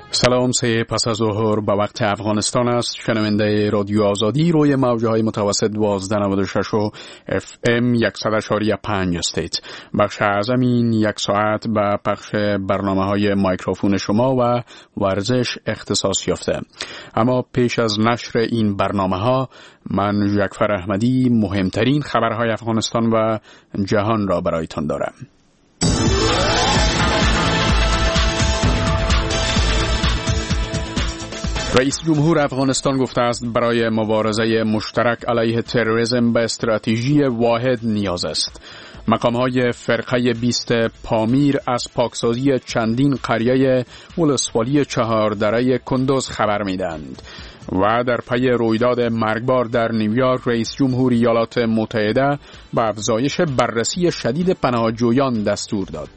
سلام، سه پس از ظهر به وقت افغانستان است. شنونده رادیو آزادی روی موجهای متوسط 1296 و FM 100.5 استیت. بخش اعظم این یک ساعت به پخش برنامه‌های مایکروفون شما و ورزش اختصاص یافته. اما پیش از نشر این برنامه‌ها من جعفر احمدی مهمترین خبرهای افغانستان و جهان را برایتان دارم. رئیس جمهور افغانستان گفته است برای مبارزه مشترک علیه تروریسم به استراتژی واحد نیاز است. مقام‌های فرقه 20 پامیر از پاکسازی چندین قریه ولسوالی 4 دره کندوز خبر می‌دهند. و در پی رویداد مرگبار در نیویورک، رئیس جمهور ایالات متحده به افزایش بررسی شدید پناهجویان دستور داد.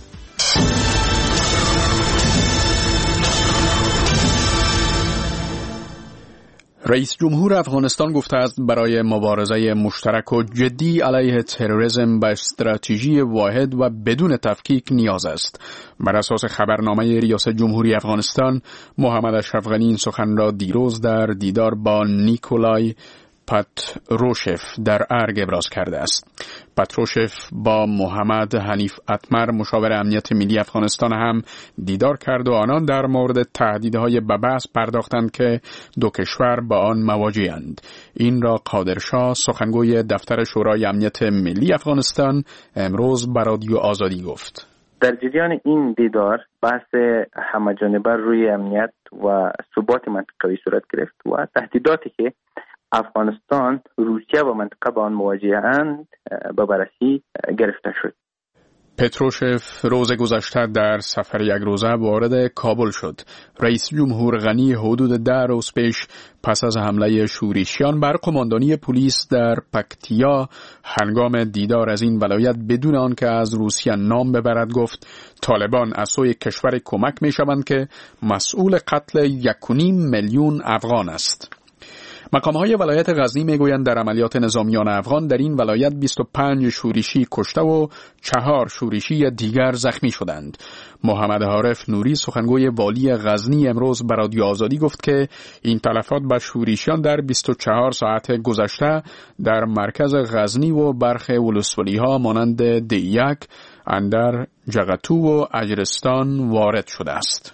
رئیس جمهور افغانستان گفته است برای مبارزه مشترک و جدی علیه تروریسم به استراتژی واحد و بدون تفکیک نیاز است. بر اساس خبرنامه ریاست جمهوری افغانستان، محمد اشرف غنی این سخن را دیروز در دیدار با نیکولای پاتروشف در ارگ ابراز کرده است. پاتروشف با محمد حنیف اتمر مشاور امنیت ملی افغانستان هم دیدار کرد و آنان در مورد تهدیدهای به بحث پرداختند که دو کشور با آن مواجه‌اند. این را قادرشاه، سخنگوی دفتر شورای امنیت ملی افغانستان، امروز به رادیو آزادی گفت. در جریان این دیدار بحث همه‌جانبه روی امنیت و ثبات منطقه‌ای صورت گرفت و تهدیداتی که افغانستان، روسیه و منطقه با آن مواجه‌اند به بررسی گرفته شد. پتروشف روز گذشته در سفر یک روزه وارد کابل شد. رئیس جمهور غنی حدود 10 روز پیش پس از حمله شورشیان بر قماندانی پلیس در پکتیا هنگام دیدار از این ولایت بدون آنکه از روسیه نام ببرد گفت طالبان از سوی کشور کمک می‌شوند که مسئول قتل 1.5 میلیون افغان است. مقام‌های ولایت غزنی میگویند در عملیات نظامیان افغان در این ولایت 25 شورشی کشته و 4 شورشی دیگر زخمی شدند. محمد عارف نوری، سخنگوی والی غزنی، امروز به رادیو آزادی گفت که این تلفات به شورشیان در 24 ساعت گذشته در مرکز غزنی و برخی ولسوالی‌ها مانند دیک، اندر، جغتو و اجرستان وارد شده است.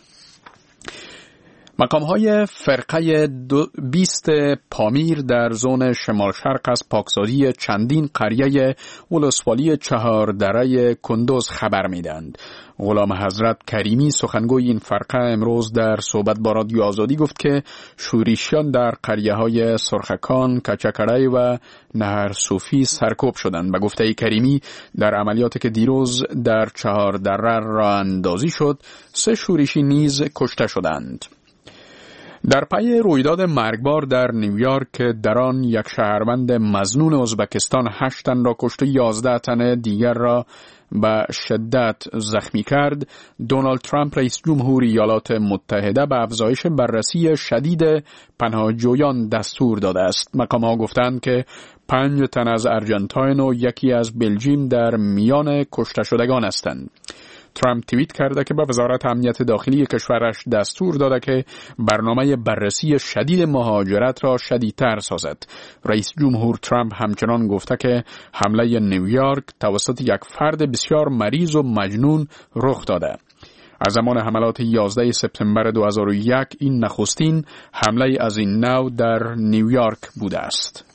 مقام‌های فرقه 20 پامیر در زون شمال شرق از پاکسازی چندین قریه ولسوالی 4 دره کندوز خبر می‌دهند. غلام حضرت کریمی، سخنگوی این فرقه، امروز در صحبت با رادیو آزادی گفت که شورشیان در قریه‌های سرخکان، کچکړی و نهر صوفی سرکوب شدند. به گفته کریمی در عملیاتی که دیروز در 4 دره راه اندازی شد، 3 شورشی نیز کشته شدند. در پی رویداد مرگبار در نیویورک که در آن یک شهروند مظنون ازبکستان 8 تن را کشت و 11 تن دیگر را به شدت زخمی کرد، دونالد ترامپ رئیس جمهور ایالات متحده به افزایش بررسی شدید پناهجویان دستور داده است. مقام‌ها گفتند که 5 تن از ارژانتین و 1 از بلژیم در میان کشته شدگان هستند. ترامپ توییت کرده که به وزارت امنیت داخلی کشورش دستور داده که برنامه بررسی شدید مهاجرت را شدیدتر سازد. رئیس جمهور ترامپ همچنان گفته که حمله نیویورک توسط یک فرد بسیار مریض و مجنون رخ داده. از زمان حملات 11 سپتامبر 2001 این نخستین حمله از این نوع در نیویورک بوده است.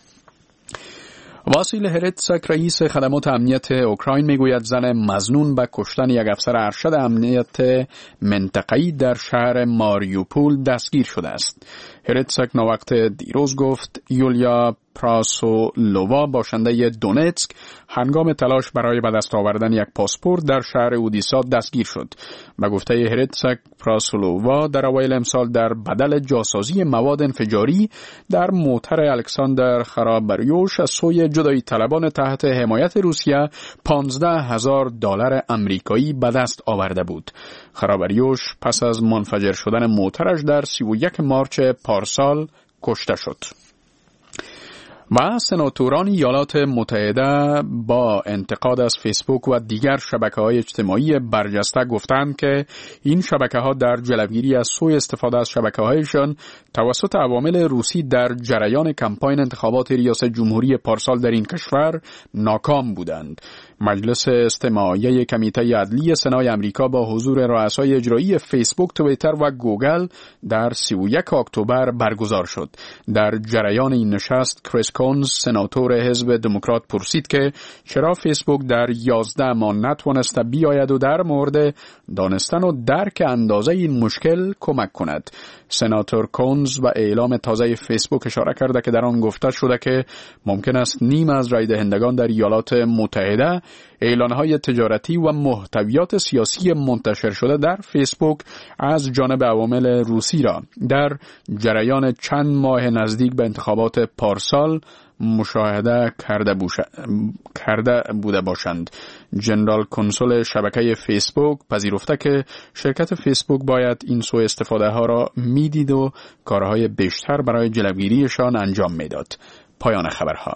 واسیل هرتسک، رئیس خدمات امنیت اوکراین، میگوید زن مظنون به کشتن یک افسر ارشد امنیت منطقه‌ای در شهر ماریوپول دستگیر شده است. هرتسک ناوقت دیروز گفت یولیا پراسولووا، باشنده دونتسک، هنگام تلاش برای به دست آوردن یک پاسپورت در شهر اودیسا دستگیر شد. به گفته هرتسک، پراسولووا در اوایل امسال در بدل جاسازی مواد انفجاری در موتر الکساندر خرابریوش از سوی جدایی طلبان تحت حمایت روسیه $15,000 آمریکایی به دست آورده بود. خرابریوش پس از منفجر شدن موترش در 31 مارس پارسال کشته شد. و سناتوران ایالات متحده با انتقاد از فیسبوک و دیگر شبکه‌های اجتماعی برجسته گفتند که این شبکه‌ها در جلوگیری از سوء استفاده از شبکه‌هایشان توسط عوامل روسی در جریان کمپاین انتخابات ریاست جمهوری پارسال در این کشور ناکام بودند. مجلس استماعیه کمیته عدلی سنای امریکا با حضور رؤسای اجرایی فیسبوک، توییتر و گوگل در 31 اکتبر برگزار شد. در جریان این نشست کریس کونز، سناتور حزب دموکرات، پرسید که چرا فیسبوک در 11 ماه نتوانسته بیاید و در مورد دانستن و درک اندازه این مشکل کمک کند. سناتور کونز به اعلام تازه فیسبوک اشاره کرده که در آن گفته شده که ممکن است نیم از رای دهندگان در ایالات متحده اعلانهای تجارتی و محتویات سیاسی منتشر شده در فیسبوک از جانب عوامل روسی را در جریان چند ماه نزدیک به انتخابات پارسال مشاهده کرده بوده باشند. جنرال کنسول شبکه فیسبوک پذیرفته که شرکت فیسبوک باید این سوء استفاده ها را میدید و کارهای بیشتر برای جلوگیریشان انجام میداد. پایان خبرها.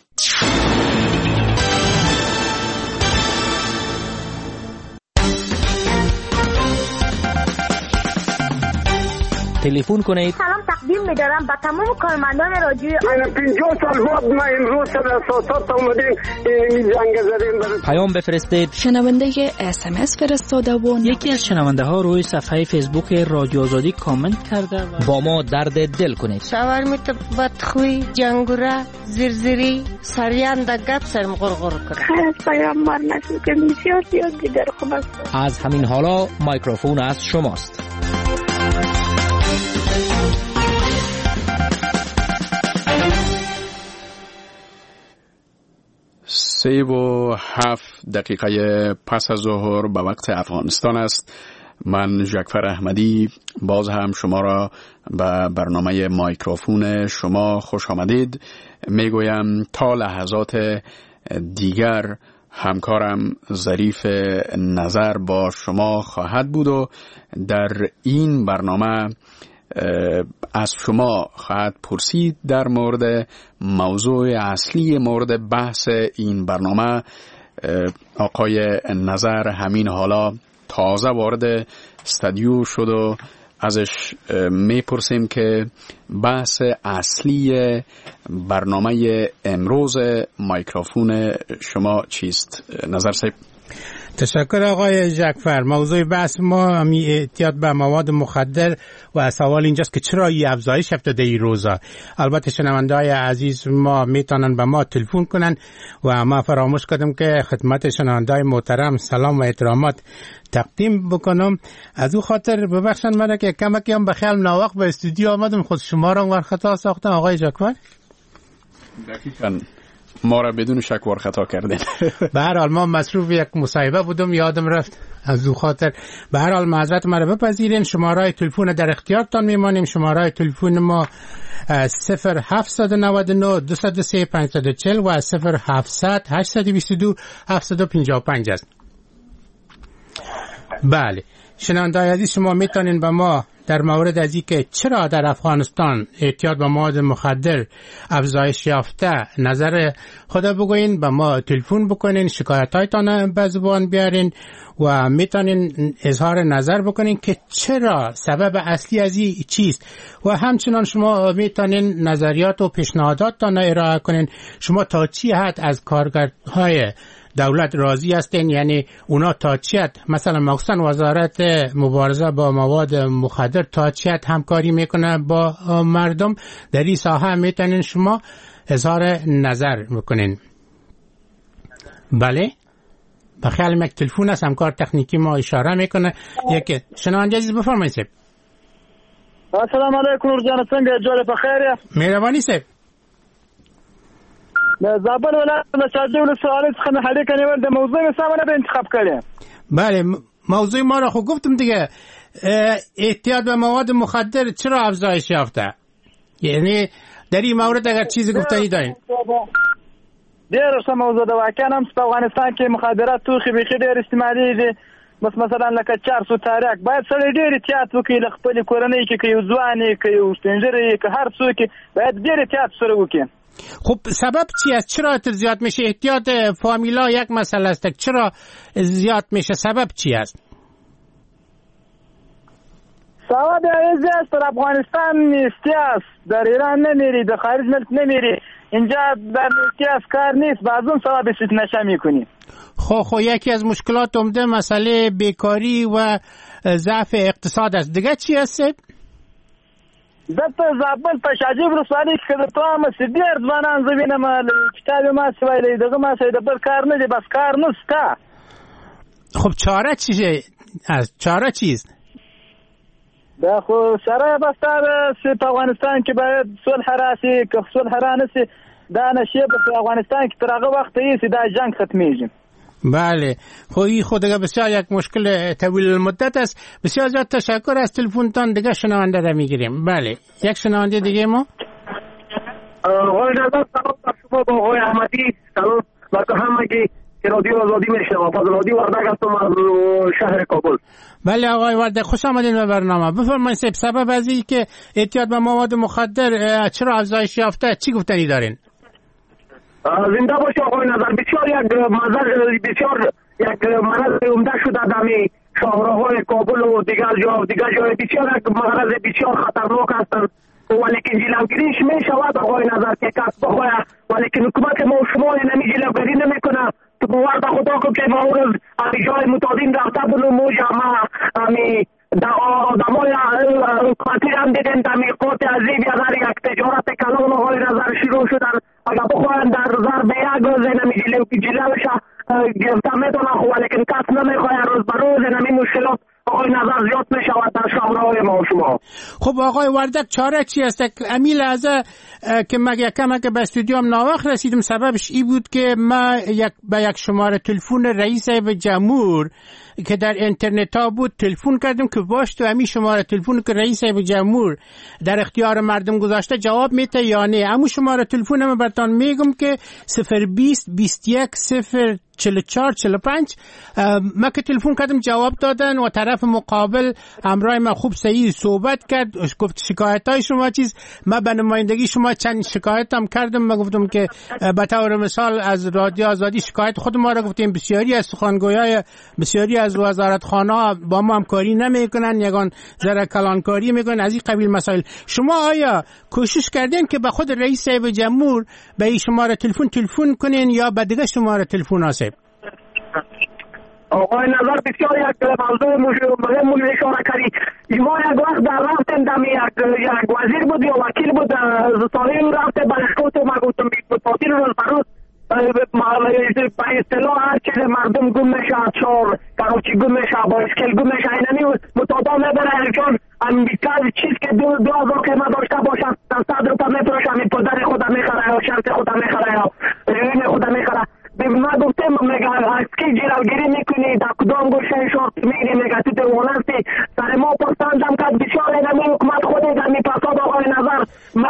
تلفن کنید. سلام تقدیم می‌دارم به تمام کارمندان رادیو. من 50 سال بعد ما امروز در اساسات اومدیم این جنگ زدیم. پیام بفرستید. شنونده SMS فرستاده و یکی از شنونده ها روی صفحه فیسبوک رادیو آزادی کامنت کرده و با ما درد دل کنید. شاورمیت بدخوی، جنگوره، زرزری، سریان در گپ سرم غرغر کرد. خیلی پیام مار نشد که بسیار زیاد دیگر خوب است. از همین حالا میکروفون از شماست. 3:07 پس از ظهر به وقت افغانستان است. من جعفر احمدی باز هم شما را به برنامه میکروفون شما خوش آمدید میگویم. تا لحظات دیگر همکارم ظریف نظر با شما خواهد بود و در این برنامه از شما خواهد پرسید در مورد موضوع اصلی مورد بحث این برنامه. آقای نظر همین حالا تازه وارد استودیو شد و ازش میپرسیم که بحث اصلی برنامه امروز میکروفون شما چیست؟ نظر صاحب. تشکر آقای جعفر. موضوع بحث ما اعتیاد به مواد مخدر و سوال اینجاست که چرا این افزایش افتاده این روزا. البته شنونده‌های عزیز ما میتونن به ما تلفن کنن و ما فراموش کردم که خدمت شنونده‌های محترم سلام و احترامات تقدیم بکنم. از او خاطر ببخشن من که کمکی هم به خیال ناوقت به استودیو آمدم، خود شما را ور خطا ساختم آقای جعفر. دقیقاً ما را بدون شک ور خطا کردین. به هر حال ما مصروف یک مصاحبه بودم یادم رفت، از او خاطر به هر حال معذرت مرا بپذیرین. شماره تلفن در اختیارتان میمانیم. شماره تلفن ما 0799 203 540 و 0700 822 755 است. بله شنونده عزیز، شما میتونین به ما در مورد از اینکه چرا در افغانستان اعتیاد به مواد مخدر افزایش یافته نظر خود بگوین، به ما تلفن بکنین، شکایتایتان به زبان بیارین و میتونین اظهار نظر بکنین که چرا سبب اصلی از این چیست و همچنان شما میتونین نظریات و پیشنهاداتتان ارائه کنین. شما تا چی حد از کارگرهای دولت راضی هستین، یعنی اونا تا چی حد مثلا مخصوصا وزارت مبارزه با مواد مخدر تا چی حد همکاری میکنه با مردم در این ساحه میتونین شما اظهار نظر بکنین. بله به خیال یک تلفن است، همکار تکنیکی ما اشاره میکنه. یک شنونده عزیز بفرمایید. السلام علیکم ورجان، څنګه جوړه په خیر؟ مهرباني صاحب. زابل ولایت د شاجوی ولسوالۍ څخه مې اړیکه نیول، د موضوع سمه به انتخاب کړی. بله موضوع ما را خو گفتم دیگه، اعتیاد به مواد مخدر چرا افزایش یافته، یعنی در این مورد اگر چیزی گفتنی دارین. ډېر ښه موضوع ده. واقعا هم په افغانستان کې مخدرات توخي بیخي ډېر استعمالېږي. بس مثلا لکه چارسو تاریک باید سړی ډېر احتیاط وکړي له خپلې کورنۍ کې، که یو ځوان یې که یو سپین ږیری یې که هر څوک یې باید ډېر احتیاط سره وکړي. خب سبب چی است؟ چرا زیاد میشه؟ احتیاط فامیلا یک مسئله است. چرا زیاد میشه؟ سبب چی است؟ سبب ایزی است. در افغانستان نیستی است، در ایران نمیری، در خارج ملک نمیری، اینجا در نیستی است کار نیست، بعضون سبب فتنه میکنی. خب یکی از مشکلات عمده مسئله بیکاری و ضعف اقتصاد است. دیگه چی است؟ دته زابل په شاجیب رسوالي کې ته هم سیدیر ځوانان زوینم کتاب ما سوالي دغه ما سید بل کار نه دی، بس کار نستا. خب چاره چیه؟ از چاره چیست؟ دا خو سره بس په افغانستان کې باید صلح راسي، که صلح رانسي دا نشي په افغانستان کې تر هغه وخت یې دا جنگ ختمیږي. بله، خب این خودگاه بسیار یک مشکل طویل المدت است. بسیار زیاد تشکر از تلفنتان. دیگه شنونده را میگیریم. بله، یک شنونده دیگه ما. آقای نظر سلام بر شما با آقای احمدی. سلام بر همگی که رادیو آزادی میشنوم. فضل آبادی وردک هستم از شهر کابل. بله آقای وردک، خوش آمدین به برنامه. بفرمایید سبب از این که اعتیاد به مواد مخدر چرا افزایش یافته چی گفتنی دارین؟ زنده باشه آقای نظر. بسیار یک مرض عمده شده در شاهراهای کابل و دیگر جای بسیار یک مرض بسیار خطرناک هستند، ولیکن جلوگیریش می شود آقای نظر که کس بخواه، ولیکن حکومت ما شما نمی جلوگیری نمی کنه. تو باور به خدا کن که ما اون روز جای متعدین رفته بودم و جمعه آدمای خاطر هم دیدن در میقات عزیز یک تجارت کلان آقای نظر شروع شدن. اگر بخواهن در ضرب یک روز نمی جلوش گرفته میتونه، ولیکن کس نمیخواه. روز به روز نمی مشکلات آقای نظر زیاد می شود در شهرهای ما شما. خب آقای وردک چاره چی است؟ امیل از که مگه کمک به استودیوم ناوخت رسیدم، سببش ای بود که ما به یک شماره تلفن رئیس جمهور که در اینترنت ها بود تلفن کردم که باش تو همین شماره تلفن که رئیس جمهور در اختیار مردم گذاشته جواب میته یا نه. همون شماره تلفن من براتون میگم که 020 21 044 45. من که تلفن کردم جواب دادن و طرف مقابل همراه من خوب صحیح صحبت کرد، گفت شکایت های شما چیز. من به نمایندگی شما چند شکایت هم کردم. من گفتم که به طور مثال از رادیو آزادی شکایت خود ما را گفتیم، بسیاری از سخنگویای بسیاری از وزارتخانه‌ها با ما همکاری نمیکنن، یگان ذره کلانکاری میکنن از این قبیل مسائل. شما آیا کوشش کردین که به خود رئیس جمهور به این شماره تلفن کنین یا به دیگه شماره تلفن آسیب؟ آقای نظر بسیار یک موضوع مهم اشاره کردی. ما یک وقت در رفتیم دم یک وزیر بود یا وکیل بود ساحل رفته بلشکوت و ما گفتم پاتین روز بروز به اصطلاح هر چیز مردم گم میشه، چار کراچی گم میشه، با اسکل گم میشه، اینمی مطابق میبره چون بیکار چیز که 2000 که ما داشته باشد 100 روپا میفروشه، همی پدر خودم میخره یا شرط خودم میخره یا روین خودم میخره. ما گفتم میگه از کی جلوگیری میکنی در کدام گوشه شورت میگی میگه تو دولتی سر ما پرساندم که بسیار اینمی حکومت خودی در میپاساد آقای نظر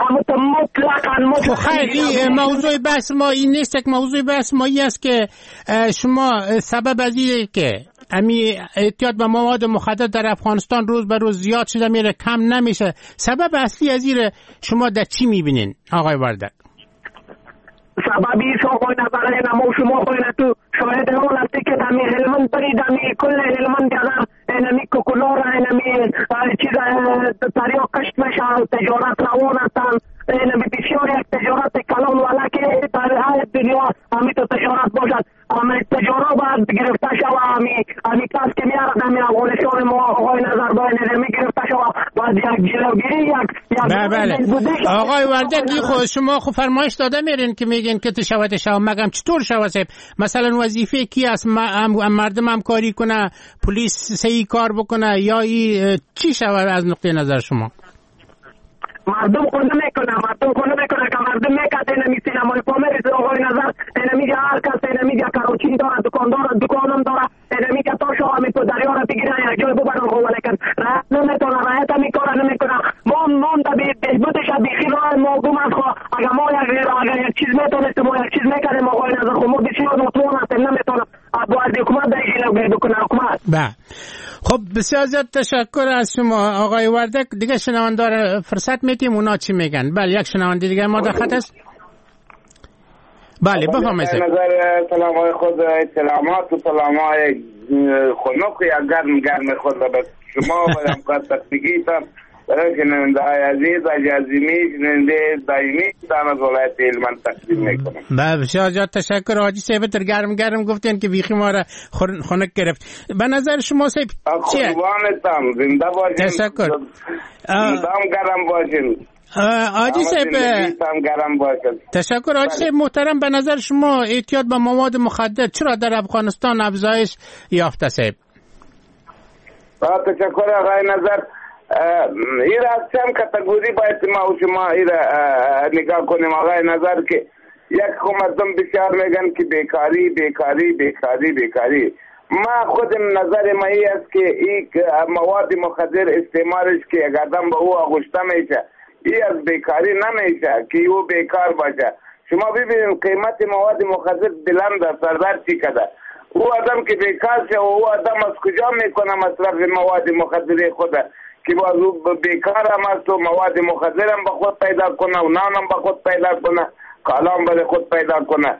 مطلقا خیلی موضوع بحث ما این نیست. یک موضوع بحث ما این است که شما سبب از اینه که اعتیاد به مواد مخدر در افغانستان روز به روز زیاد شده میره، کم نمیشه. سبب اصلی از این شما در چی میبینین آقای وردک؟ سببی آقای نظر اینما شما خواهید تو شاید اون هستی که دمی هلمند بری دمی کل هلمند گذر اینمی کوکولار اینمی چیز تریا کشت میشه، تجارت روان هستن، اینمی بسیار یک تجارت کلان والا که در های دنیا همی تو تجارت باشد. همی تجارت باید گرفته شوه، همی کس که میاره دمی افغانستان ما آقای نظر باید اینمی گرفته شوه، باید یک جلوگیری یک آقای وردک خود شما خود فرمایش داده میرین که میگین که تشوت شوه، مگم چطور شوه سیب؟ مثلا وظیفه کی است مردم همکاری کنه، پلیس صحیح کار بکنه یا چی شود از نقطه نظر شما؟ مردم خود نمیکنه که مردم میکرد اینمی سینمای پامیرس آقای نظر اینمی هر کس اینمی کراچی داره، دکانم داره، اینمی که تا شما می تو دریا را بگیرن یک جای ببرن خب، ولیکن رایت نمیتونه، رایت میکنه نمیکنه. ما تا بهبودش بیخی راه ما گم است. اگر ما یک چیز میتونستیم ما یک چیز میکردیم آقای نظر خب ما بسیار نتوان هستیم، نمیتونه باید حکومت در جلوگیری بکنه حکومت. خب بسیار زیاد تشکر از شما آقای وردک. دیگه شنوندار فرصت میتیم اونا چی میگن؟ بله یک شنونده دیگه ما در خط است. بله بفرمایید. نظر سلامای خود اطلاعات و سلامای خنک یا گرم خود به شما و همکار تکنیکیتان برای شنونده های عزیز اجازمی شنونده دائمی دان از ولایت هلمند تقدیم میکنم. بسیار زیاد تشکر حاجی صاحب، در گرم گفتین که بیخی ما را خنک گرفت. به نظر شما صاحب چیه؟ قربانتم، زنده باشین. تشکر. زندام گرم باشین. حاجی صاحب تشکر. حاجی صاحب محترم، به نظر شما اعتیاد به مواد مخدر چرا در افغانستان افزایش یافته صاحب؟ تشکر آقای نظر. این از چند کاتگوری باید ما و شما نگاه کنیم آقای نظر که یک مردم بسیار میگن که بیکاری بیکاری بیکاری بیکاری. ما خودم نظر ما ای است که این مواد مخدر استعمالش که یک آدم به او آغشته میشه ای از بیکاری نمیشه که او بیکار باشه. شما ببینید قیمت مواد مخدر بلند است، سردر چی کده. او آدم که بیکار شه و او آدم از کجا میکنه مصرف مواد مخدر خود که باز او بیکار هم است و مواد مخدر هم به خود پیدا کنه و نان هم به خود پیدا کنه، کالا هم به خود پیدا کنه.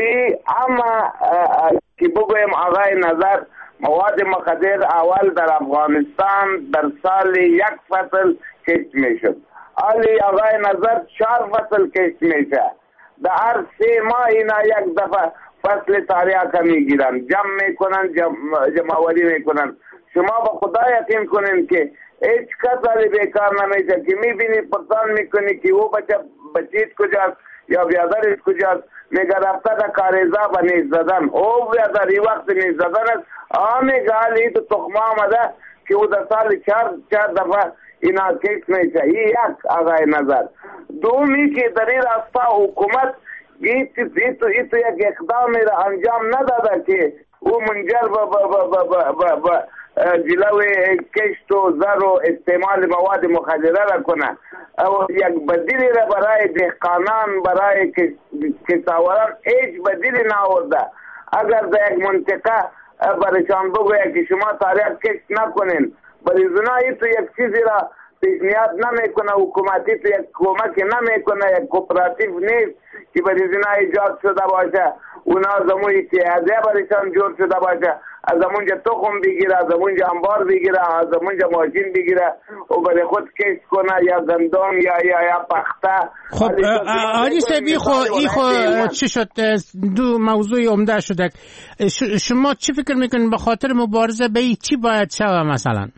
اما که بگویم آقای نظر مواد مخدر اول در افغانستان در سال یک فصل کشت میشد، حالی آقای نظر 4 فصل کشت میشه. در هر 3 ماه اینا یک دفعه فصل تاریخ میگیرن، جمع میکنن، جمعوری میکنن. شما با خدا یقین کنین که هیچ کس علی بیکار نمیشه که میبینی پرسان میکنی که او بچیت کجاست یا بیادرش کجاست، میگه رفته در کاریزا به نیز زدن، او بیادر این وقت نیز زدن است. میگه حالی تو تخمه آمده که او در سال 4 دفعه اینا کیس میشه. این یک آقای نظر. دومی که در این راستا حکومت ایتو یک اقدام را انجام نداده که او منجر به جلو کشت و زر و استعمال مواد مخدره را کنه و یک بدیلی را برای دهقانان برای کشاورزان هیچ بدیلی نآورده. اگر در یک منطقه برشان بگوید که شما تاریخ کشت نکنین، برای زنایی تو یک چیزی را پیشنهاد نمیکنه، حکومتی تو یک کمک نمیکنه، یک کوپراتیو نیست که برای زنا ایجاد شده باشه، اونا از اون اتحادیه برایشان جور شده باشه، از اونجا تخم بگیره، از اونجا انبار بگیره، از اونجا ماشین بگیره و برای خود کشت کنه یا گندم یا پخته. خب آقای صاحبی خو چی شد؟ دو موضوع عمده شده. شما چی فکر میکنید به خاطر مبارزه به چی باید شود مثلا؟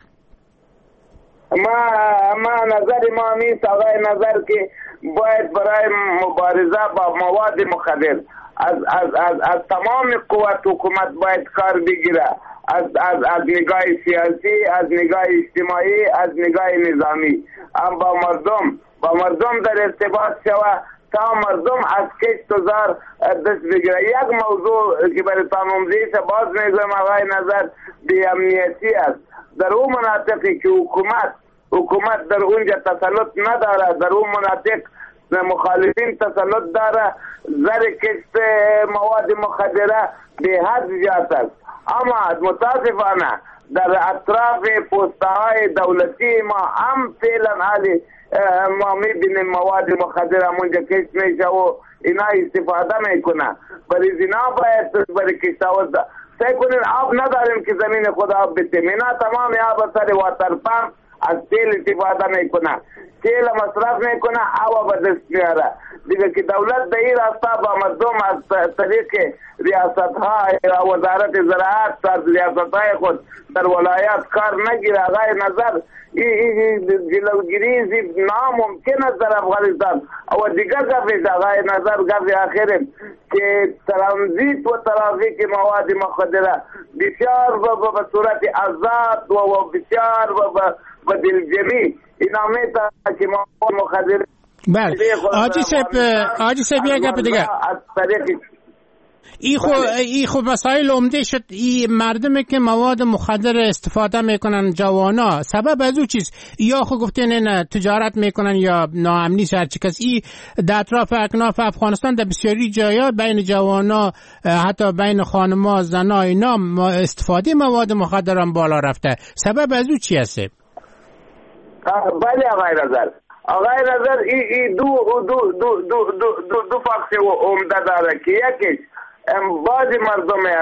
ما نظر ما نیست آقای نظر که باید برای مبارزه با مواد مخدر از تمام قوت حکومت باید کار بگیره، از نگاه سیاسی، از نگاه اجتماعی، از نگاه نظامی. با مردم در ارتباط شود تا مردم از کشت و زار دست بگیره. یک موضوع که برای تمامزیش باز میگویم آقای نظر بی امنیتی است. در اون مناطقی که حکومت در اونجا تسلط نداره، در اون مناطق مخالفین تسلط داره، زر کشت مواد مخدره به حد زیاد است. اما متاسفانه در اطراف پسته های دولتی ما هم فعلا حالی ما میبینیم مواد مخدر همونجا کشت میشه و اینا استفاده میکنه. برای زنا باید برای کشتاورزی سعی کنین آب نداریم که زمین خود آب بتیم، اینا تمام آب سر واتر پمپ از تیل استفاده میکنه، تیل مصرف میکنه، آب به دست میاره دیگه. که دولت در این راستا با مردم از طریق ریاست ها یا وزارت زراعت از ریاست های خود در ولایات کار نگیره آقای نظر، این جلوگیری ناممکن است در افغانستان. و دیگه گفت آقای نظر گفت آخرین که ترانزیت و ترافیک مواد مخدره بسیار به صورت آزاد و بسیار به دلجمی اینا میتونه که مواد مخدره. بله حاجی صاحب یک گپ دیگه، ای خو مسائل عمده شد. این مردمی که مواد مخدر استفاده میکنن جوانا، سبب از او چیز یا خو گفتین نه تجارت میکنن یا ناامنی هر چی کس. این در اطراف اکناف افغانستان در بسیاری جایا بین جوانا حتی بین خانما زنا اینا استفاده مواد مخدر هم بالا رفته. سبب از او چی هست؟ بله آقای نظر، آقای نظر ای دو فاکت عمده داره که یکیش بعضی مردمی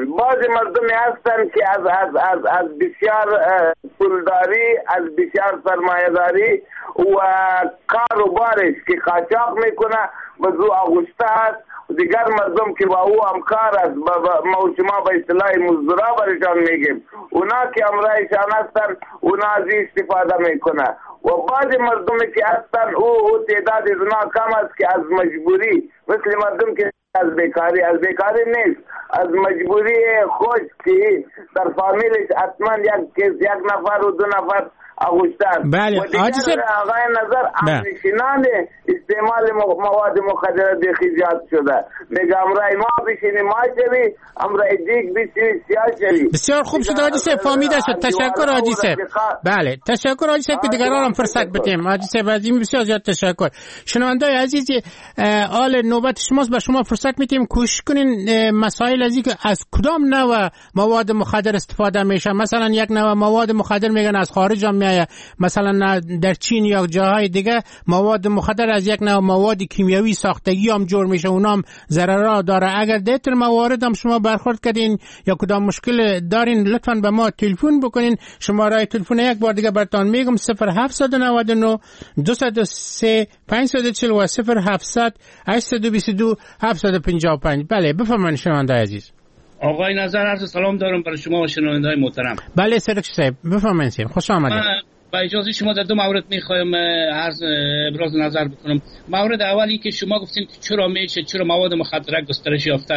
هستن که از بسیار پولداری، از بسیار سرمایه‌داری و کار و بارش که قاچاق میکنه و زو آغوشته است. دیگر مردم که با او همکار است، شما به اصطلاح مزدورا برشان میگیم، اونا که همراهشان هستن اونا از این استفاده میکنه. و بعضی مردمی که هستن او تعداد از اونا کم است که از مجبوری، مثل مردم که از بیکاری نیست، از مجبوری خود که در فامیلش حتما یک نفر و دو نفر اغوشتن. بله. و دیگر آقای نظر همنشینان استعمال مواد مخدره دیخی زیاد شده. میگه امرای ما بشینی ما شوی، امرای دیگ بشینی سیاه شوی. بسیار خوب شد حاجی صاحب، فهمیده شد. تشکر حاجی صاحب. بله تشکر حاجی صاحب که دیگران هم فرصت بدیم. حاجی صاحب از این بسیار زیاد تشکر. شنوندای عزیز، آل نوبت شماست، به شما فرصت میدیم کوشش کنین مسائل از که از کدام نوع مواد مخدر استفاده میشه. مثلا یک نوع مواد مخدر میگن از خارج هم میاد، مثلا در چین یا جاهای دیگه مواد مخدر از یک نوع مواد کیمیاوی ساختگی هم جور میشه، اونام ضررها داره. اگر دیتر موارد هم شما برخورد کردین یا کدام مشکل دارین لطفاً به ما تلفن بکنین. شماره تلفن یک بار دیگه براتون میگم 0799 203 540 و 0700 822 755. بله بفرمایید شنونده عزیز. آقای نظر عرض سلام دارم برای شما و شنونده‌های محترم. بله سرک صاحب بفرمایید، خوش آمدید. با اجازه شما در دو مورد میخوایم ابراز نظر بکنم. مورد اولی که شما گفتین که چرا مواد مخدر گسترش یافته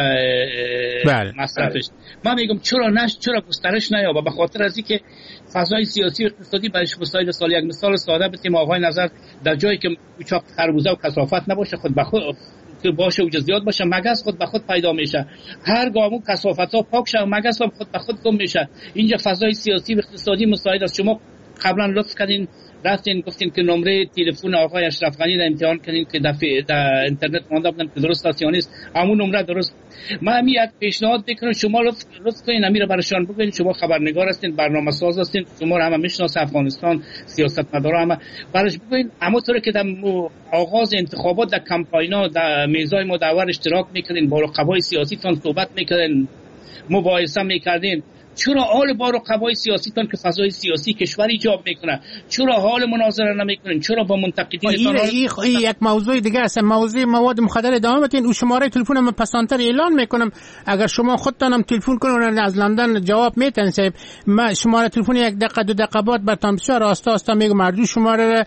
مصرفش. من میگم چرا گسترش نیابه؟ به خاطر از اینکه فضای سیاسی و اقتصادی برش مسائل سال یک مثال ساده بتیم. آقای نظر در جایی که چاق خربوزه و کثافت نباشه خود به خود که باشه و زیاد باشه، مگس خود به خود پیدا میشه. هر گامو کثافت‌ها پاک شه و مگس هم خود به خود گم میشه. اینجا فضای سیاسی و اقتصادی مساعد است. شما قبلا لطف کردین رفتین گفتین که نمره تلفن آقای اشرف غنی را امتحان کردین که در اینترنت مونده بودن که درست است یا نیست. همون نمره درست. من یک پیشنهاد میکنم شما لطف کنین امیر براشان بگین. شما خبرنگار هستین، برنامه ساز هستین، شما را همه میشناسه افغانستان، سیاستمدارا همه براش بگین. اما طوری که در آغاز انتخابات در کمپاینا در میزای مدور اشتراک میکردین، با رقبای سیاسی تان صحبت میکردین، مباحثه میکردین، چرا حال با رقبای سیاسی تان که فضای سیاسی کشور ایجاب میکنه چرا حال مناظره نمیکنین؟ چرا با منتقدین این یک موضوع دیگه است. موضوع مواد مخدر ادامه بدین. او شماره تلفن من پسانتر اعلان میکنم، اگر شما خودتونم تلفن کنین از لندن جواب میتن صاحب. من شماره تلفن یک دقیقه دو دقیقه بعد براتون بسیار آستا میگم مردو شماره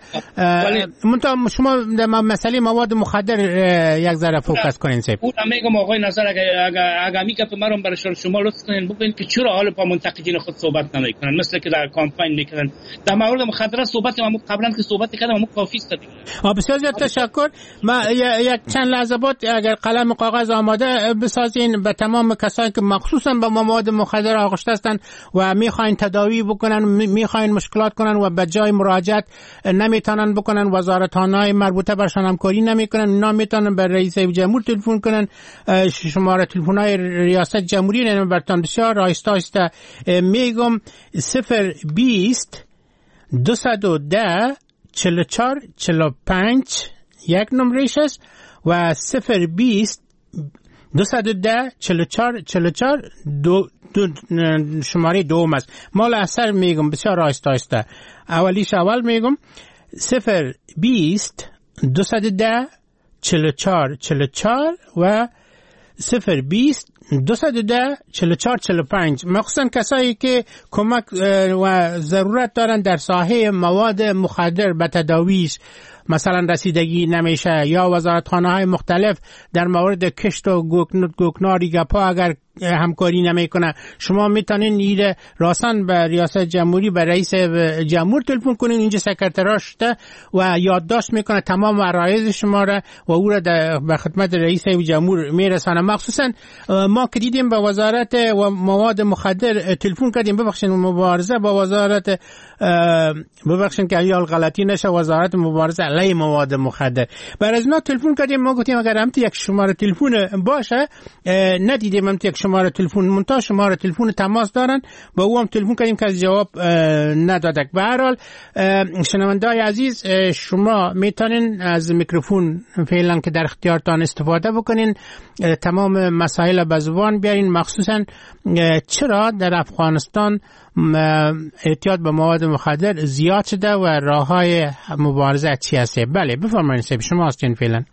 شما مسئله مواد مخدر یک ذره فوکس کنین صاحب. اون میگم آقای نظر اگر میگه مرام برای شما لطف کنین ببینید که چرا حال با منتقدین خود صحبت نمیکنن، مثل که در کامپاین میکنن. در مورد مخدرات صحبت ما قبلا که صحبت کردم اون کافی است دیگه. بسیار زیاد تشکر. ما یک چند لحظه بعد اگر قلم و کاغذ آماده بسازین به تمام کسایی که مخصوصا به مواد مخدر آغشته هستن و میخواین تداوی بکنن، میخواین مشکلات کنن و به جای مراجعت نمیتونن بکنن، وزارتخانه‌های مربوطه برشان همکاری نمیکنن، اونا میتونن به رئیس جمهور تلفن کنن. شماره تلفن‌های ریاست جمهوری نه براتون بسیار آهسته میگم 020 210 44 45 یک نمرش است و 020 210 44 44 دو شماره دوم است. مال اثر میگم بسیار آهسته. اولیش اول میگم 020 210 44 44 و 020 210 44 45. مخصوصا کسایی که کمک و ضرورت دارن در ساحه مواد مخدر به تداویش، مثلا رسیدگی نمیشه یا وزارتخانه‌های مختلف در مورد کشت و گوکناری گپا اگر همکاری نمیکنه، شما میتونین ایره راسن به ریاست جمهوری به رئیس جمهور تلفن کنین. اینجا سکرتراش ده و یادداشت میکنه تمام عرایض شما را و او را به خدمت رئیس جمهور میرسانه. مخصوصا ما ما که دیدیم به وزارت و مواد مخدر تلفن کردیم، ببخشید مبارزه با وزارت، ببخشید که یا غلطی نشه، وزارت مبارزه علیه مواد مخدر، برای از اینا تلفن کردیم. ما گفتیم اگر همت یک شماره تلفن باشه، ندیدیم همت یک شماره تلفن، منتها شماره تلفن تماس دارن، با او هم تلفن کردیم که جواب ندادک. به هر حال شنونده‌های عزیز، شما میتونین از میکروفون فعلا که در اختیارتان استفاده بکنین، تمام مسائل به زبان بیارین، مخصوصا چرا در افغانستان اعتیاد به مواد مخدر زیاد شده و راههای مبارزه چی هست. بله بفرمایید صاحب، شما هستین فعلا.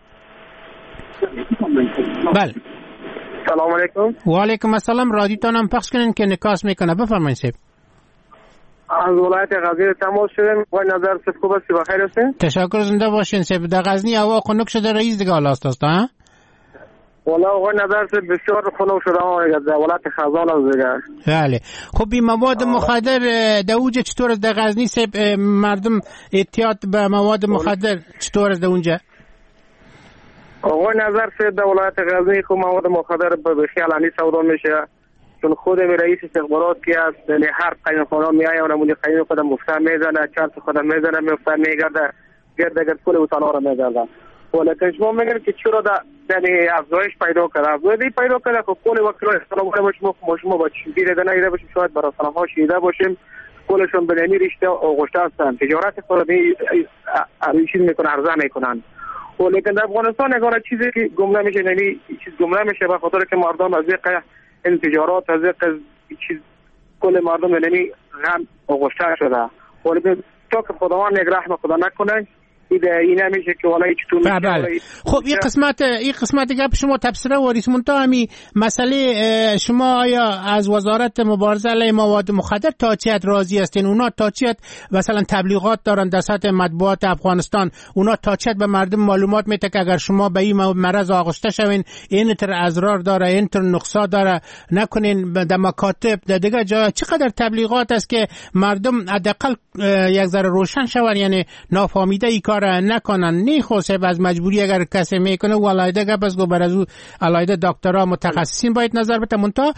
بله سلام علیکم. و علیکم السلام. رادیوتان هم پخش کنین که نکاس میکنه. بفرمایید صاحب. از ولایت غزنی تماس شدیم. وای نظر صاحب خوب است، بخیر هستین؟ تشکر، زنده باشین صاحب. در غزنی هوا خنک شده، رئیس دیگه حالا است ها؟ والله وای نظر صاحب بسیار خنک شده در ولایت خزان است دیگه. بله. خب این مواد مخدر در اوج چطور است در غزنی صاحب؟ مردم اعتیاد به مواد مخدر چطور است در اونجا؟ وای نظر صاحب در ولایت غزنی خب مواد مخدر به خیال انی سودا میشه، چون خود رئیس استخبارات که است، یعنی هر قیم خانه میایه و نمونی قیم خودم مفتر میزنه، چرت خودم میزنه، مفتر میگرده، گرد کل اوتانا رو میگرده. ولیکن شما میگن که چرا یعنی افزایش پیدا کرده، افزایش پیدا کرده خب کل وکیلای استخبارات باشیم، شما با چیزی دیده نیده باشیم، شاید برای سلام‌ها شیده باشیم، کلشون به نمی رشته آغشته هستند، تجارت خود چیز میکنن، عرضه میکنن. ولیکن در افغانستان اگر چیزی که گم نمیشه، یعنی چیز گم نمیشه به خاطر که مردم از این تجارات از چیز کل مردم یعنی غم آغشته شده. ولی تا که خداوند یک رحم خدا نکنه این نمیشه که والله چطور. بله. خب این قسمت گپ شما تفسیر واریس منتها همین مسئله شما آیا از وزارت مبارزه علیه مواد مخدر تا چه حد راضی هستین؟ اونا تا چه حد مثلا تبلیغات دارن در سطح مطبوعات افغانستان؟ اونا تا چه حد به مردم معلومات میده که اگر شما به این مرض آغشته شوین این تر اضرار داره، این تر نقصا داره، نکنین در مکاتب در دیگه جا؟ چقدر تبلیغات است که مردم حداقل یک ذره روشن شون، یعنی نافهمیده ای کار نکنن. نه خب از مجبوری اگر کسی میکنه ولایده گپ از گوبر از علایده دکترا متخصصین باید نظر بده. منتها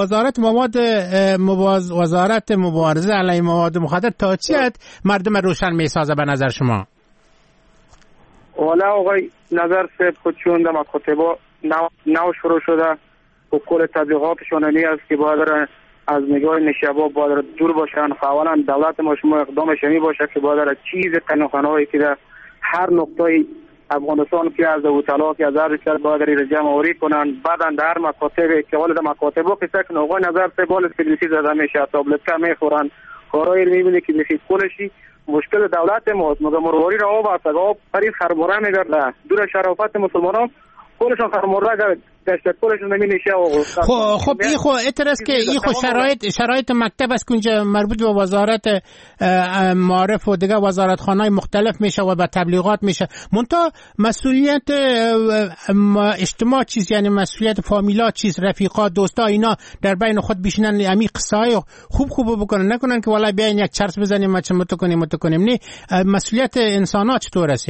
وزارت مبارزه علیه مواد مخدر تا چه حد مردم روشن میسازه به نظر شما؟ والا آقای نظر صاحب خود چون در مکاتبا نو شروع شده و کل تبلیغاتشون اینی است که باید از نگاه نشابا باید دور باشن. اولا دولت ما شما اقدامش این باشه که باید چیز قانونی که در هر نقطه افغانستان که از اوتلا که از هر شهر باید را جمع آوری کنن، بعدا در مکاتب که ولد مکاتبا که سکن آقای نظر صاحب بال سکلیسی زده میشه، تابلت که میخورن، کارایی میبینه که بخید کلشی مشکل دولت ماست. مگه مرواری را آب است، آب پرید خرموره میگرده دور شرافت مسلمانان کلشون خرموره گشته کلشون نمیشه. خب این خو اعتراض که این خو شرایط مکتب است که اونجا مربوط به وزارت معارف و دیگه وزارتخانه‌های مختلف میشه و به تبلیغات میشه. منتها مسئولیت اجتماع چیز، یعنی مسئولیت فامیلا چیز، رفیقا دوستا اینا در بین خود بشینن امی قصه‌های خوب بکنن، نکنن که والله بیاین یک چرس بزنیم ما چه متکنیم. نه مسئولیت انسان‌ها چطور است؟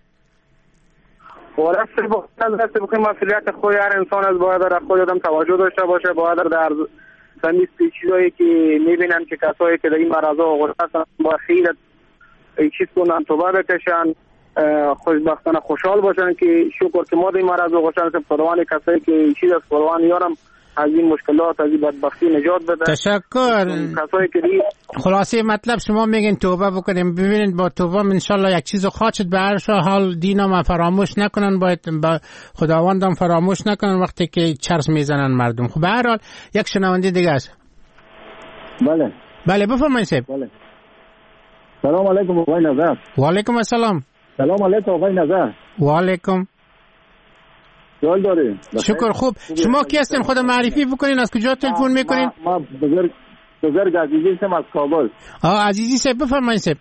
ورست بخیر مسئولیت خود هر انسان از باید در خود آدم توجه داشته باشه، باید در زمین چیزایی که میبینن که کسایی که در این مرضا آغشته هستن با خیر چیز کنن توبه بکشن، خوشبختانه خوشحال باشن که شکر که ما در این مرض آغشته هستیم، خداوند کسایی که چیز از قربان یارم از این مشکلات از این بدبختی نجات بده. تشکر. خلاصه مطلب شما میگین توبه بکنیم. ببینید با توبه ان شاء الله یک چیز خواهد شد. به هر حال دینا فراموش نکنن، باید با خداوندم فراموش نکنن وقتی که چرس میزنن مردم. خب به هر حال یک شنونده دیگه است. بله بفرمایید صاحب. بله. سلام علیکم آقای نظر. و علیکم السلام. سلام علیکم آقای نظر. و علیکم. سوال داریم. شکر. خوب شما کی هستین؟ خود معرفی بکنین، از کجا تلفن میکنین؟ ما بزرگ عزیزی هستم از کابل. عزیزی صاحب بفرمایید صاحب.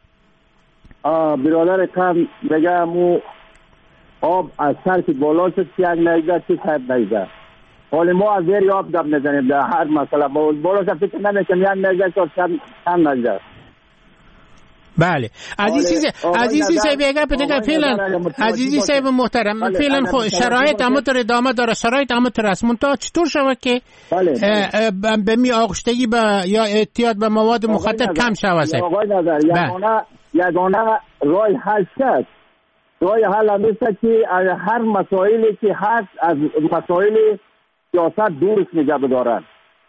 برادر کم بگه مو آب از سر که بالا شد یک نیزه چی صاحب نیزه، حالی ما از زیر آب گپ نزنیم در هر مسئله بالا شد فکر نمیکنم یک نیزه شد چند نیزه. بله عزیزی صاحب اگر بده فعلا عزیزی صاحب محترم فعلا خو شرایط همونطور ادامه داره شرایط همونطور است منتها چطور شود که به می آغشتگی یا اعتیاد به مواد مخدر کم شود؟ آقای نظر یگانه راه حل شد. راه حل همیشه که هر مسائلی که هست از مسائل سیاست دورش نگه بدارن.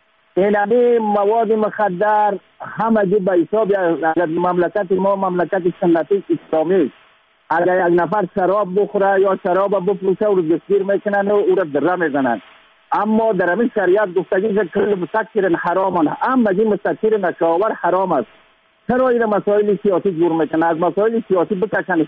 این مواد مخدر همگی به حساب مملکت ما مملکت سنتی اسلامی، اگر یک نفر شراب بخوره یا شراب بفروشه او رو دستگیر میکنن و او رو دره میزنن. اما در همین شریعت گفتگی که کل مسکر حرام، همگی مسکر نشاور حرام است. چرا این مسائل سیاسی جور میکنه؟ از مسائل سیاسی بکشن.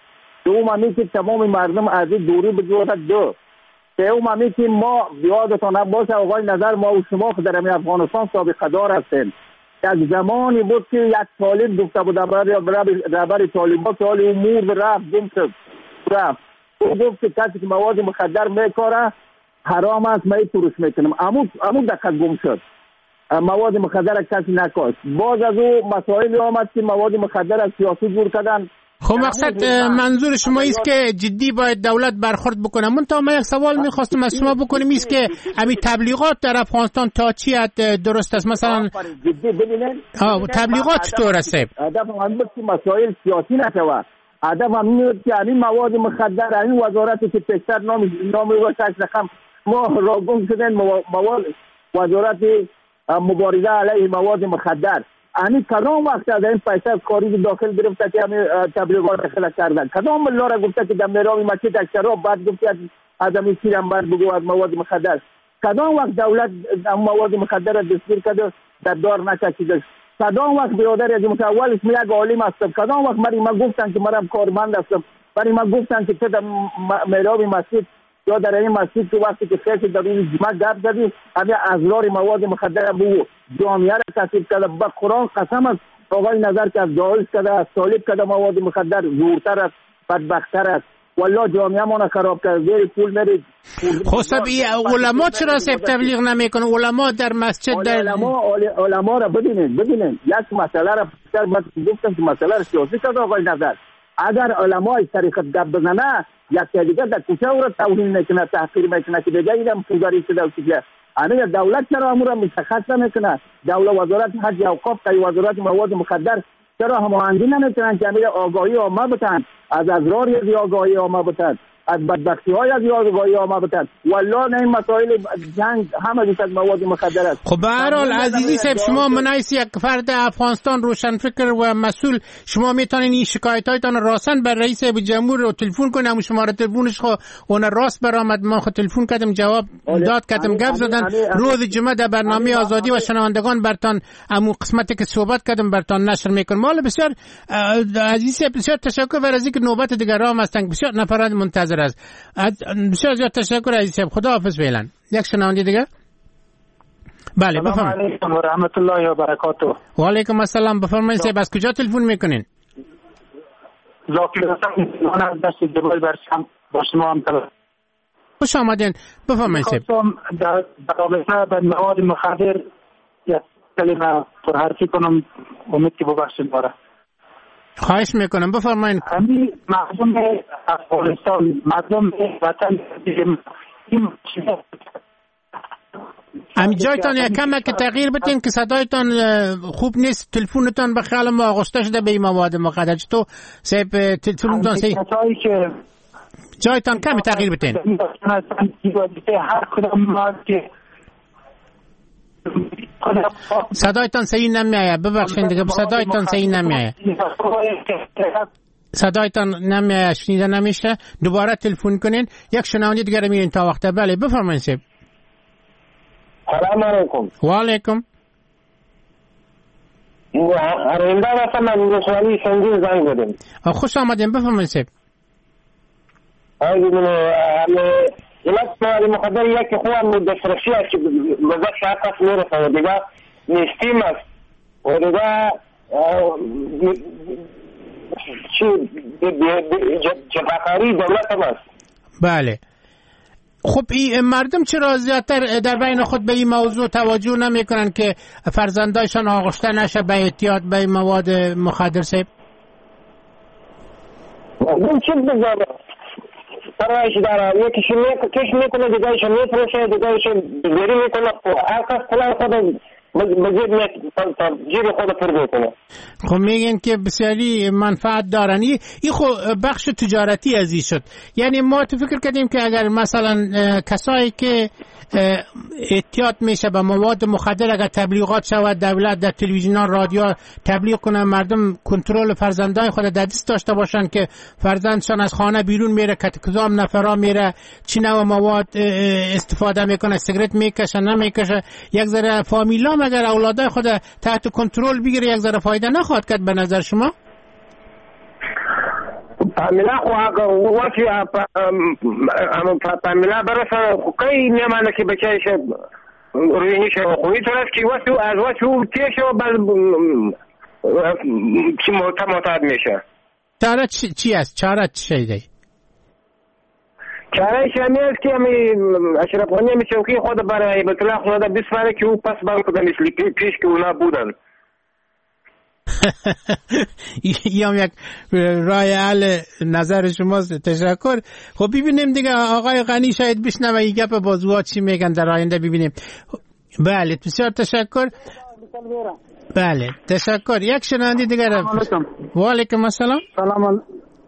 دومی که تمام مردم از دوری بگیرد. دو سومی که ما یادتان باشه آقای نظر ما و شما در همین افغانستان سابقه دار هستیم. یک زمانی بود که یک طالب گفته بود رهبر طالبان که حال امور رفت گم شد رفت. او گفت که کسی که مواد مخدر میکاره حرام است، من تروش میکنم. امون دقیق گم شد. مواد مخدر کسی نکاشت. باز از او مسائلی آمد که مواد مخدر از سیاسی جور کردن. خب مقصد منظور شما است که جدی باید دولت برخورد بکنه. منتها من یک سوال میخواستم از شما بکنم است که همین تبلیغات در افغانستان تا چی حد درست است؟ مثلا جدی ببینید تبلیغات چطور است؟ هدف همین که مسائل سیاسی نشود. هدف همین که همین مواد مخدر همین وزارتی که پیشتر نام روشش رقم ما را گم شدن مواد وزارت مبارزه علیه مواد مخدر. یعنی کدام وقت از این پیسه کاری داخل گرفته که همین تبلیغات خلق کردن؟ کدام ملا را گفته که در میرامی مسجد یک شراب بعد گفته از همین چیرم بعد بگو از مواد مخدر؟ کدام وقت دولت مواد مخدر را دستگیر کرده در دار نکشیده؟ کدام وقت برادر از که اولش می یک عالم هستم، کدام وقت من گفتن که منم کارمند هستم، برای من گفتن که تو در میرامی مسجد یا در این مسجد که وقتی که خیلی در این جمعه گپ زدی همین ازلار مواد مخدر بگو جامعه را کسیب کرده. به قرآن قسم است آقای نظر که از داعش کرده از طالب کرده مواد مخدر زورتر است بدبختر است. والله جامعه ما خراب کرده. زیر پول میرید. خب علما چرا تبلیغ نمیکنه؟ علما در مسجد علما را ببینید یک مسئله را گفتم که مسئله را سیاسی کرده آقای نظر. اگر علمای طریقت گپ بزنه یک دیگه در کوچه او را توهین میکنه تحقیر میکنه که دیگه اینم پولداری شده و چیزه. اما دولت چرا امور را مشخص نمیکنه؟ دولت وزارت حج اوقاف تا وزارت مواد مخدر چرا هماهنگی نمیکنن که همین آگاهی عامه بتن از اضرار یا آگاهی عامه بتن از بدبختی های از آگاهی عامه بتن؟ والله این مسائل جنگ همه جز مواد مخدر است. خب به هر حال عزیزی صاحب شما منایس یک فرد افغانستان روشنفکر و مسئول شما میتونین این شکایتایتان راسن بر رئیس جمهور رو تلفن کنم و شماره تلفنش خو اون راست برآمد. ما خو تلفن کردم جواب داد کردم گپ زدن روز جمعه در برنامه آزادی و شنوندگان برتان امو قسمتی که صحبت کردم برتان نشر میکنم. مال بسیار عزیزی بسیار تشکر بر از اینکه نوبت دیگر راه هستن. بسیار نفرات منتظر است. بسیار زیاد تشکر عزیزم. خداحافظ فعلا. یک شنونده دیگه. بله بفرمایید. سلام علیکم و رحمت الله و برکاته. و علیکم السلام. بفرمایید از کجا تلفن میکنین؟ ذاکر حسن من از دست جبل برشم با شما هم تلفن. خوش آمدین. بفرمایید. خواستم در رابطه با مواد مخدر یک کلمه پرحرفی کنم. امید که ببخشید داره. خواهش میکنم بفرمایید. همین مردم افغانستان مردم وطن این امی جایتان یکم که تغییر بتین که صدایتان خوب نیست. تلفونتان به خیال ما آغشته شده به این مواد مخدر. تو صاحب تلفونتان سی جایتان کم تغییر بتین. هر کدام که صدایتان صحیح نمیآید. ببخشید دیگه صدایتان صحیح نمیآید. صدایتان نمیآید شنیده نمیشه. دوباره تلفن کنین. یک شنونده دیگه میرین تا وقت. بله بفرمایید. سلام علیکم. و علیکم. رنده رفتم از ولسوالی سنگین زنگ بدیم. خوش آمدین بفرمایید. علت مواد مخدر یکی خواه دسترسی است که بزرگ شاید کس میرسه و دیگه نیستیم است و دیگه جبهه‌کاری دولت هم است. بله. خب این مردم چرا زیادتر در بین خود به این موضوع توجه نمی کنن که فرزندایشان آغشته نشه به اعتیاد به مواد مخدر؟ اون چی بذاره پرایش داره، یکیش کش میکنه، دیگرش میفروشه، دیگرش بزری میکنه، هر کس پلان خود جیب خود پر میکنه. خب میگن که بسیاری منفعت دارن. این خب بخش تجارتی از این شد. یعنی ما تو فکر کردیم که اگر مثلا کسایی که احتیاط میشه به مواد مخدر اگر تبلیغات شود، دولت در تلویزیون رادیو تبلیغ کنه، مردم کنترل فرزندان خود در دست داشته باشن که فرزندشان از خانه بیرون میره، کدام نفرا میره، چی نوع مواد استفاده میکنه، سیگرت میکشه نمیکشه، یک ذره فامیلا اگر اولادای خود تحت کنترل بگیره یک ذره فایده نخواهد کرد به نظر شما؟ فامیلا خو وقتی فامیلا برسه کی نمیمانه که بچه‌ش روی نیشه خوی طرف که واسه از واسه تیشه چی معتاد میشه. چاره چی است؟ چاره چی دی؟ چاره شمی است که اشرف غنی چوکی خود برای اطلاق خود بسپاره که او پس بانک مثل پیش که اونا بودن. یا یک رای حل نظر شماست. تشکر. خب ببینیم دیگه آقای غنی شاید بشنوه این گپ بازوها چی میگن در آینده ببینیم. بله بسیار تشکر. بله تشکر. یک شنونده دیگه. و علیکم السلام. سلام.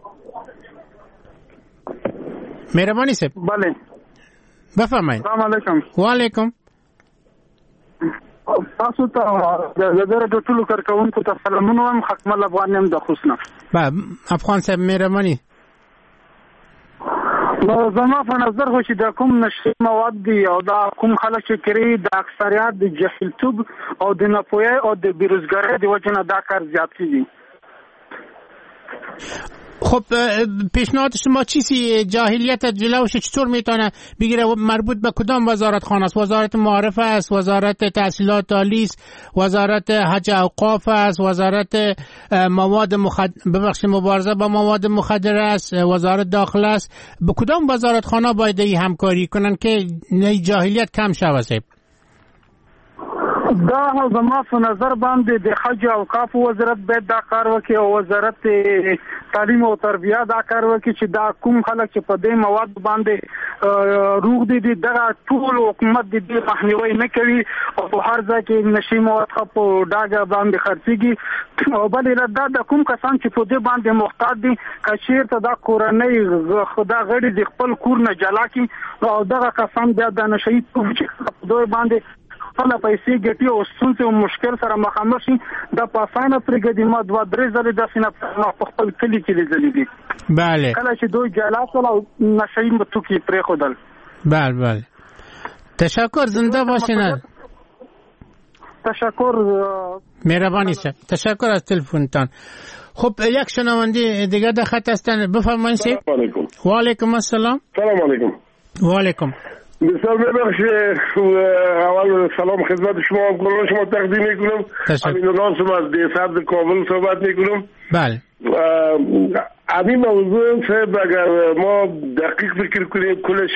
مهربانی سب. بله بفرمایید. سلام علیکم. و علیکم. تاسو ته د ټولو کارکونکو ته سلامونه وایم. خکمل افغان یم د خوسنا. با افغان صاحب مهرباني. زما په نظر خو چې د کوم نشي مواد دي او دا کوم خلک چې کوي د اکثریت د جهلتوب او د ناپوهۍ او د بیروزګارۍ د وجه نه دا کار زیات کیږي. خب پیشنهاد شما چیزی جاهلیت جلوش چطور میتونه بگیره؟ مربوط به کدام وزارت خانه است؟ وزارت معارف است، وزارت تحصیلات عالی است، وزارت حج اوقاف است، وزارت مواد مبارزه با مواد مخدر است، وزارت داخله است. به کدام وزارت خانه باید این همکاری کنن که جاهلیت کم شود؟ دا زما په نظر باندې د حج او اوقاف وزارت باید دا کار وکړي او وزارت تعلیم او تربیه دا کار وکړي چې دا کوم خلک چې په دې مواد باندې روغ دي دا ټول حکومت دې مخنیوي نه کوي او په هر ځای کې نشي مواد په ډاګه باندې خرڅيږي او بل دا د کوم کسان چې په دې باندې محتاج دي کشیر ته دا کورنۍ خدا غړي د خپل کور نه جلا کی او دا کسان بیا د نشي په دوی باندې خپل پیسې ګټي او ستونزې او مشکل سره مخامخ شي. د پاسانه پرګدي ما 2-3 ځله د سینه په خپل کلی کې لیدلې دي. بله کله چې دوی جلا کول او نشي متوکي پرې خودل. بله تشکر. زنده باشین. تشکر مهربانی صاحب. تشکر از تلفنتان. خب یک شنونده دیگه در خط هستن. بفرمایید. سلام علیکم. و علیکم السلام. سلام علیکم. و علیکم. بسیار ببخشید. اول سلام خدمت شما و شما تقدیم میکنم. امین الله شما از دیساد کابل صحبت میکنم. بله. همین موضوع صاحب اگر ما دقیق فکر کنیم کلش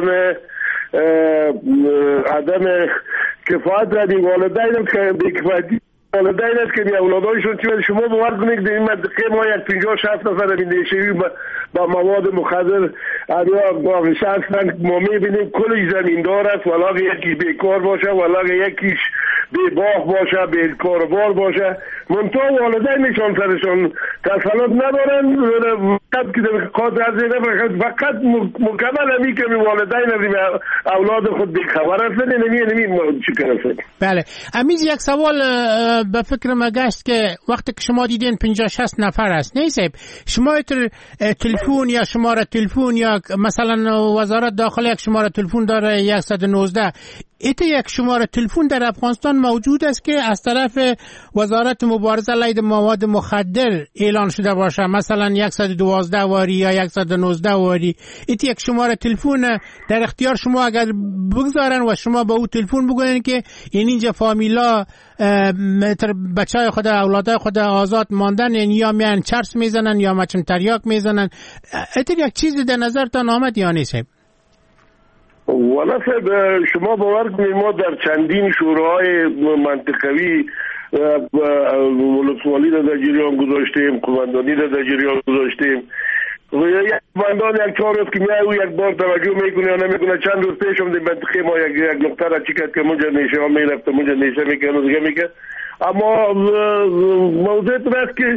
عدم کفایت رادی والدین که بی‌کفایتی والدین است که اولادایشون چی شما باور کنید در این منطقه ما یک 50-60 نفر بینشوی با مواد مخدر یا با شخصن ما میبینیم کل زمیندار است ولی یکی بیکار باشه ولی یکیش بی باغ باشه بی کاروبار باشه منتها والدینشان سرشان تسلط ندارن فقط که فقط مکمل همی که والدین از اولاد خود بیخبر هستن نمی چی کنه. بله امیز یک سوال به فکر ما گشت که وقتی که شما دیدین 50-60 نفر است نه صاحب شما تلفن یا شماره تلفن یا مثلا وزارت داخله یک شماره تلفن داره 119 ایت یک شماره تلفن در افغانستان موجود است که از طرف وزارت مبارزه علیه مواد مخدر اعلان شده باشه مثلا 112 واری یا 119 واری ایت یک شماره تلفن در اختیار شما اگر بگذارن و شما به او تلفن بگوین که اینجا فامیلا بچهای خود اولادای خود آزاد ماندن یا میان چرس میزنن یا مچن تریاک میزنن ایت یک چیزی در نظرتان آمد یا نیست؟ والا شما باور کنید ما در چندین شوراهای منطقوی ولسوالی را در جریان گذاشتیم قماندانی را در جریان گذاشتیم یک بندان یک 4 روز که میای او یک بار توجه میکنه یا نمیکنه. چند روز پیش هم در منطقه ما یک نقطه را چی کرد که منجا نیشه ها میرفت منجا نیشه میکنه و دیگه میکنه. اما موضوع تو است که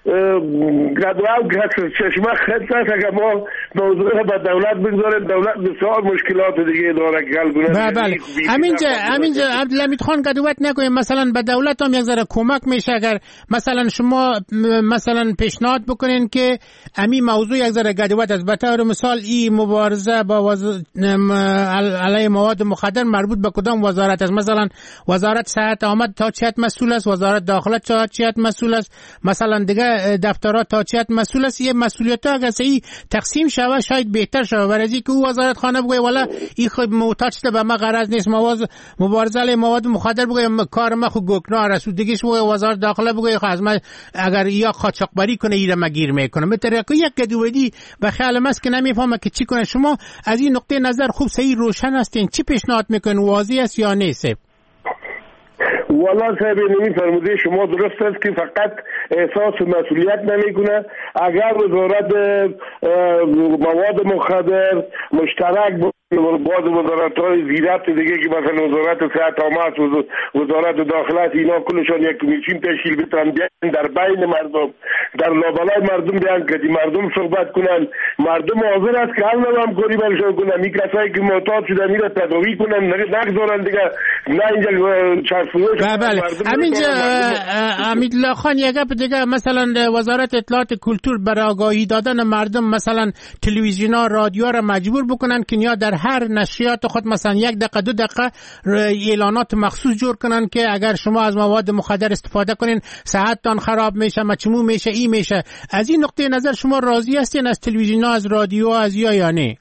گدوال چشمه خط است. اگر ما موضوع را به دولت بگذاریم، دولت بسیار مشکلات دیگه داره که حل کنه. بله همینجا عبدالحمید خان گدوت نکنیم. مثلا به دولت هم یک ذره کمک میشه اگر مثلا شما مثلا پیشنهاد بکنین که امی موضوع یک ذره گدوت است. به طور مثال این مبارزه با علیه مواد مخدر مربوط به کدام وزارت است؟ مثلا وزارت صحت آمد تا چیت مسئول است، وزارت داخله تا چیت مسئول است، مثلا دیگه دفترات تا چیت مسئول است. یه مسئولیت‌ها اگه صحیح تقسیم شود شاید بهتر شود. برای اینکه او وزارت خانه بگه والا این خود محتاج به ما غرض نیست، مبارزه علیه مواد مخدر بگه کار ما خود گوکنار است، دیگهش بگه وزارت داخله بگه از ما اگر یا قاچاقبری کنه ایره مگیر میکنه. به طریقه یک گدوودی به خیال ماست که نمیفهمه که چی کنه. شما از این نقطه نظر خوب صحیح روشن هستین، چی پیشنهاد میکنین؟ واضح است یا نیست؟ والله صاحب نمی فرموده شما درست است که فقط احساس مسئولیت نمیکنه. اگر وزارت مواد مخدر مشترک بعض وزارت‌های زیرت دیگه که مثلا وزارت صحت عامه، وزارت داخله، اینا کلشان یک کمیسیون تشکیل بدن، بیان در بین مردم، در لابلای مردم بیان که مردم صحبت کنن. مردم حاضر است که حل همکاری برشون کنن. این کسایی که معتاد شدن میره تداوی کنن، نگذارن دیگه نه اینجا چرفوش. بله همینجا امیدالله خان یک گپ دیگه، مثلا وزارت اطلاعات کلتور برای آگاهی دادن مردم مثلا تلویزیون‌ها رادیوها را مجبور بکنن که یا در هر نشریات خود مثلا 1 دقیقه 2 دقیقه اعلانات مخصوص جور کنن که اگر شما از مواد مخدر استفاده کنین صحتتان خراب میشه، مچمو میشه، این میشه. از این نقطه نظر شما راضی هستین از تلویزیون‌ها، از رادیوها، از یا نه؟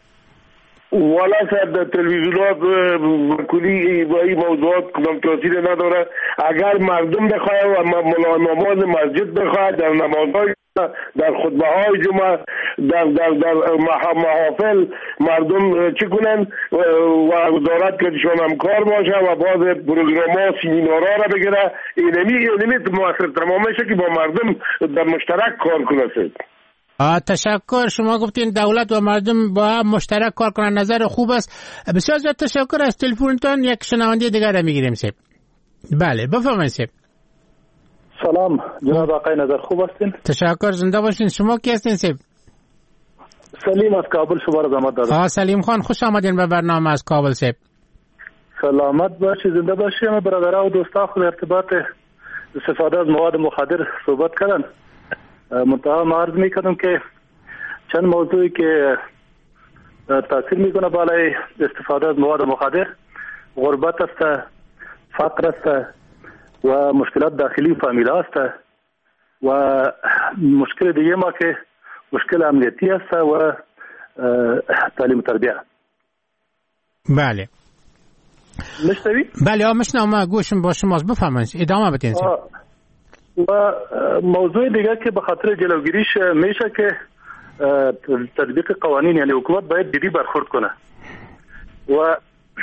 والا صاحب تلویزیونات کلی با این موضوعات کدام تاثیر نداره. اگر مردم بخواه و نماز مسجد بخواه، در نمازهای، در خطبه های جمعه، در محافل مردم چی کنن و وزارت کدشان همکار باشه و بعض پروگرام ها سیمینارها را بگیره. اینمی موثر تمام میشه که با مردم در مشترک کار کنه. تشکر. شما گفتین دولت و مردم با هم مشترک کار کنن، نظر خوب است. بسیار زیاد تشکر. از تلفنتون یک شنونده دیگر را میگیریم سیب. بله بفرمایید سیب. سلام جناب آقای نظر، خوب هستین؟ تشکر، زنده باشین. شما کی هستین سیب؟ سلیم از کابل شما را زحمت دادم. سلیم خان خوش آمدین به برنامه از کابل سیب. سلامت باشی، زنده باشی. همه برادرها و دوستا خود ارتباط استفاده از مواد مخدر صحبت کردن. منتها ما عرض میکنم که چند موضوعی که تاثیر میکنه بالای استفاده از مواد مخدر، غربت است، فقر است و مشکلات داخلی فامیل است و مشکل دیگه ما که مشکل امنیتی است و تعلیم و تربیه. بله مشتوی؟ بله مشنوم، گوشم با شماست، بفرمایید ادامه بدین. و موضوع دیگه که به خاطر جلوگیریش میشه که تطبیق قوانین، یعنی حکومت باید جدی برخورد کنه و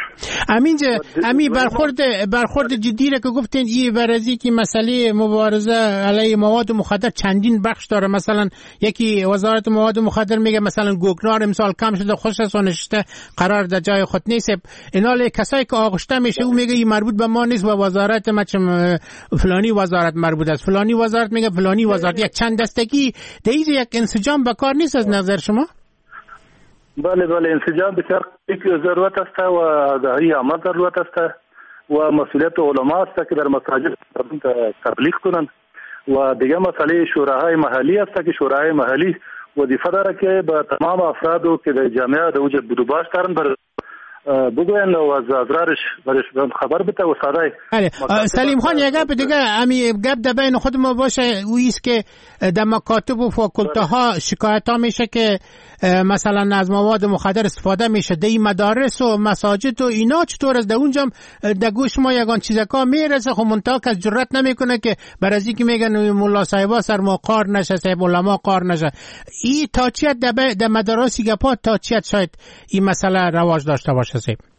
برخورد جدی را که گفتین این برازی که مسئله مبارزه علیه مواد مخدر چندین بخش داره. مثلا یکی وزارت مواد مخدر میگه مثلا گوگنار امسال کم شده، خوش است و نشسته قرار در جای خود نیست. اینا کسایی که آغشته میشه او میگه این مربوط به ما نیست و وزارت فلانی وزارت مربوط است، فلانی وزارت میگه فلانی وزارت. یک چند دستگی دیز یک انسجام به کار نیست از نظر شما؟ بله انسجام بسیار ضرورت است و آگاهی عامه ضرورت است و مسئولیت علما است که در مساجد تبلیغ کنند و دیگه مسئله شوراهای محلی است که شوراهای محلی وظیفه داره که به تمام افرادو که در جامعه در وجود بودوباش دارن بگوین و از اضرارش برش خبر بده و سادای. سلیم خان یک گپ دیگه امی گپ در بین خود ما باشه، اویست که در مکاتب و فاکولته ها شکایت ها میشه که مثلا از مواد مخدر استفاده میشه در مدارس و مساجد و اینا. چطور است در اونجا در گوش ما یگان چیزکا میرسه؟ خب منطقه کس جرأت نمیکنه که بر از اینکه میگن مولا صاحبا سر ما قار نشه، صاحب علما قار نشه. این تاچیت در مدارس گپا تاچیت شاید این مسئله رواج داشته باشه.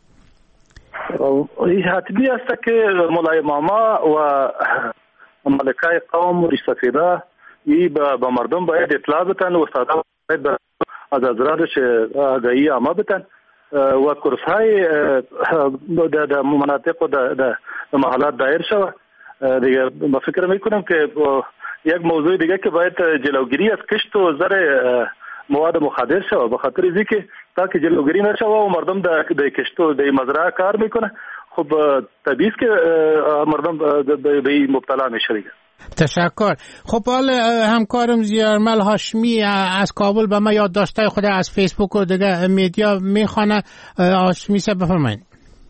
این حتمی است که مولای ماما و ملکای قوم و ریش سفیده ای به مردم باید اطلاع بتن و استادا باید از حضراتش آگاهی عامه بدن و کورس‌های در مناطق و در محلات دایر شود. دیگه ما فکر میکنم که یک موضوع دیگه که باید جلوگیری از کشت و زر مواد مخدر شود، به خاطر اینکه تا که جلوگیری نشود و مردم در کشت و در مزرعه کار میکنه، خب طبیعی است که مردم به مبتلا میشه دیگه. تشکر. خب حالا همکارم زیارمل هاشمی از کابل به ما یادداشت‌های خود از فیسبوک و دیگه میدیا میخوانه. هاشمی صاحب بفرمایید.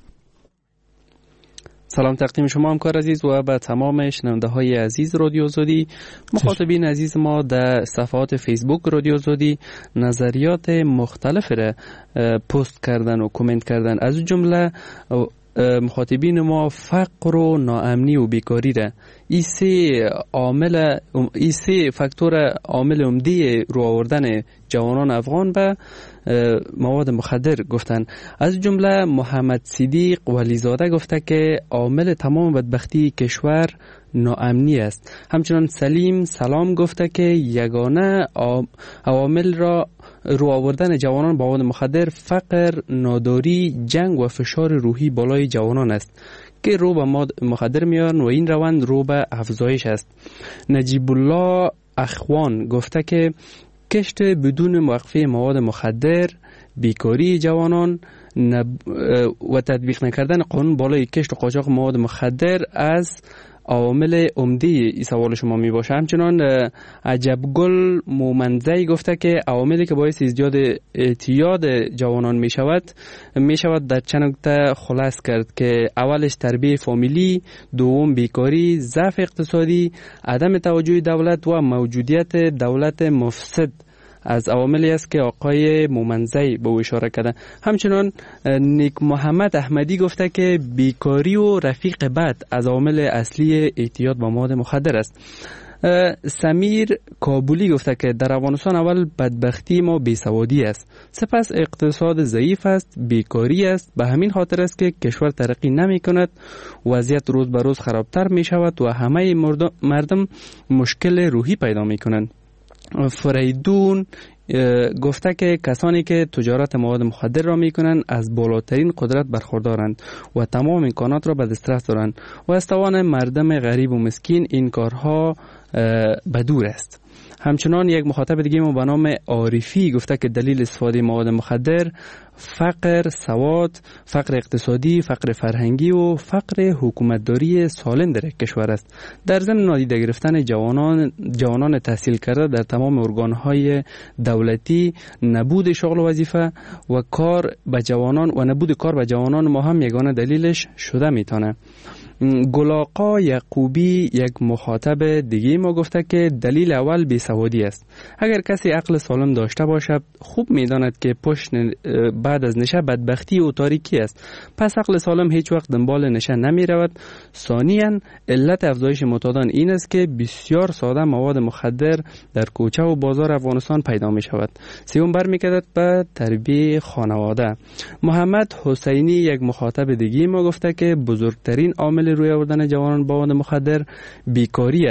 سلام تقدیم شما همکار عزیز و به تمام شنونده های عزیز رادیو آزادی. مخاطبین عزیز ما در صفحات فیسبوک رادیو آزادی نظریات مختلف را پست کردن و کامنت کردن. از جمله مخاطبین ما فقر و ناامنی و بیکاری را این سه فاکتور عامل عمده رو آوردن جوانان افغان به مواد مخدر گفتن. از جمله محمد صدیق ولیزاده گفته که عامل تمام بدبختی کشور ناامنی است. همچنان سلیم سلام گفته که یگانه عوامل را رو آوردن جوانان به مواد مخدر فقر، ناداری، جنگ و فشار روحی بالای جوانان است که رو به مواد مخدر میارن و این روند رو به افزایش است. نجیب الله اخوان گفته که کشت بدون موقفه مواد مخدر، بیکاری جوانان و تطبیق نکردن قانون بالای کشت و قاچاق مواد مخدر از عوامل عمده این سوال شما می باشه. همچنان عجبگل مومنزی گفته که عواملی که باعث ازدیاد اعتیاد جوانان می شود در چند نکته خلاص کرد که اولش تربیت فامیلی، دوم بیکاری، ضعف اقتصادی، عدم توجه دولت و موجودیت دولت مفسد از عواملی است که آقای مومنزی به او اشاره کرده. همچنان نیک محمد احمدی گفته که بیکاری و رفیق بد از عوامل اصلی اعتیاد با مواد مخدر است. سمیر کابولی گفته که در افغانستان اول بدبختی ما بیسوادی است، سپس اقتصاد ضعیف است، بیکاری است. به همین خاطر است که کشور ترقی نمی کند، وضعیت روز به روز خرابتر می شود و همه مردم مشکل روحی پیدا می کنند. فریدون گفته که کسانی که تجارت مواد مخدر را می کنند از بالاترین قدرت برخوردارند و تمام امکانات را به دسترس دارند و از توان مردم غریب و مسکین این کارها بدور است. همچنان یک مخاطب دیگه ما به نام عارفی گفته که دلیل استفاده مواد مخدر فقر سواد، فقر اقتصادی، فقر فرهنگی و فقر حکومتداری سالم در کشور است. در ضمن نادیده گرفتن جوانان تحصیل کرده در تمام ارگانهای دولتی، نبود شغل و وظیفه و کار به جوانان ما هم یگانه دلیلش شده میتونه. گلاقا یعقوبی یک مخاطب دیگه ما گفته که دلیل اول بیسوادی است. اگر کسی عقل سالم داشته باشد خوب میداند که پشت بعد از نشه بدبختی و تاریکی است، پس عقل سالم هیچ وقت دنبال نشه نمی رود. ثانیاً علت افزایش معتادان این است که بسیار ساده مواد مخدر در کوچه و بازار افغانستان پیدا می شود. سوم برمیگردد به تربیت خانواده. محمد حسینی یک مخاطب دیگه ما گفته که بزرگترین عامل روی آوردن جوانان با مواد مخدر بیکاری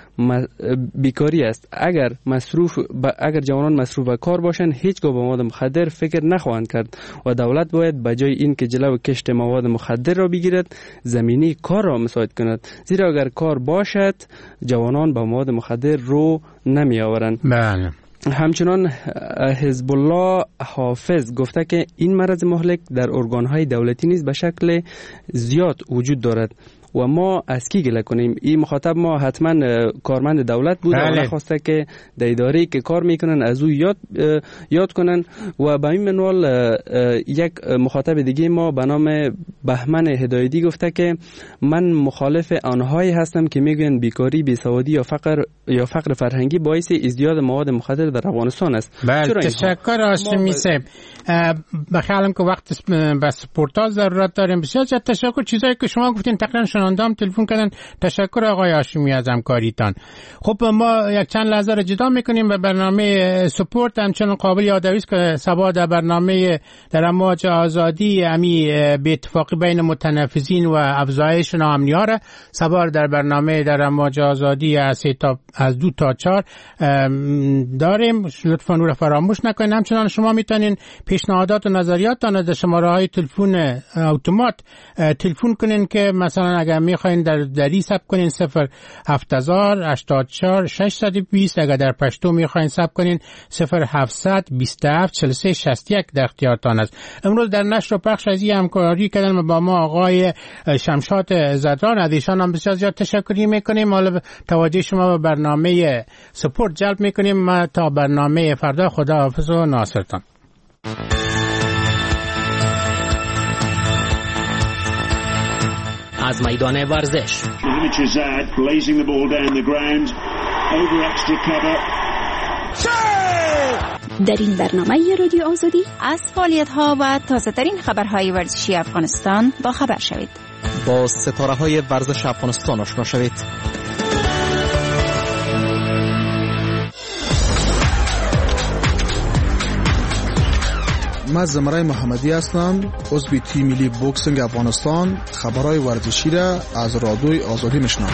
است. اگر جوانان مصروف به کار باشند هیچگاه به مواد مخدر فکر نخواهند کرد و دولت باید بجای این که جلو کشت مواد مخدر را بگیرد زمینه کار را مساعد کند، زیرا اگر کار باشد جوانان با مواد مخدر رو نمی آورند. بله. همچنان حزب الله حافظ گفته که این مرض مهلک در ارگانهای دولتی نیز به شکل زیاد وجود دارد و ما از کی گله کنیم؟ این مخاطب ما حتما کارمند دولت بود و نخواسته که در اداره‌ای که کار میکنن از او یاد کنن. و به این منوال یک مخاطب دیگه ما به نام بهمن هدایتی گفته که من مخالف آنهایی هستم که میگن بیکاری، بیسوادی یا فقر فرهنگی باعث ازدیاد مواد مخدر در افغانستان است. بله، تشکر هاشمی صاحب. بخیالم که وقت به سپورتاز ضرورت داریم. بسیار تشکر. چیزایی که شما گفتین تقریبا شنوندام تلفن کردن. تشکر آقای هاشمی از همکاریتان. خب ما یک چند لحظه را جدا میکنیم و برنامه سپورت همچنان قابل یادآوری است که سبا در برنامه در امواج آزادی امی به اتفاقی بین متنفذین و افزایش ناامنی‌ها را سبا در برنامه در امواج آزادی از 2 تا 4 داریم. لطفاً او را فراموش نکنید. همچنان شما میتونین پیشنهادات و نظریاتتان در شماره‌های تلفن اتومات تلفن کنین که مثلا اگر میخواین در ثبت کنین 070 84 620. اگر در پشتو میخواین ثبت کنین 0700 27 43 61 در اختیارتان است. امروز در نشر و پخش از این همکاری کردن با ما آقای شمشاد زدران. از ایشان هم بسیار زیاد تشکر میکنیم. حالا توجه شما به برنامه سپورت جلب میکنیم. ما تا برنامه فردا خداحافظ و ناصرتان. از میدان ورزش در این برنامه رادیو آزادی از فعالیت‌ها و تازه‌ترین خبرهای ورزشی افغانستان با خبر شوید. با ستاره‌های ورزش افغانستان آشنا شوید. من زمرای محمدی هستم، عضو تیم ملی بوکسینگ افغانستان. خبرهای ورزشی را از رادیوی آزادی میشنوم.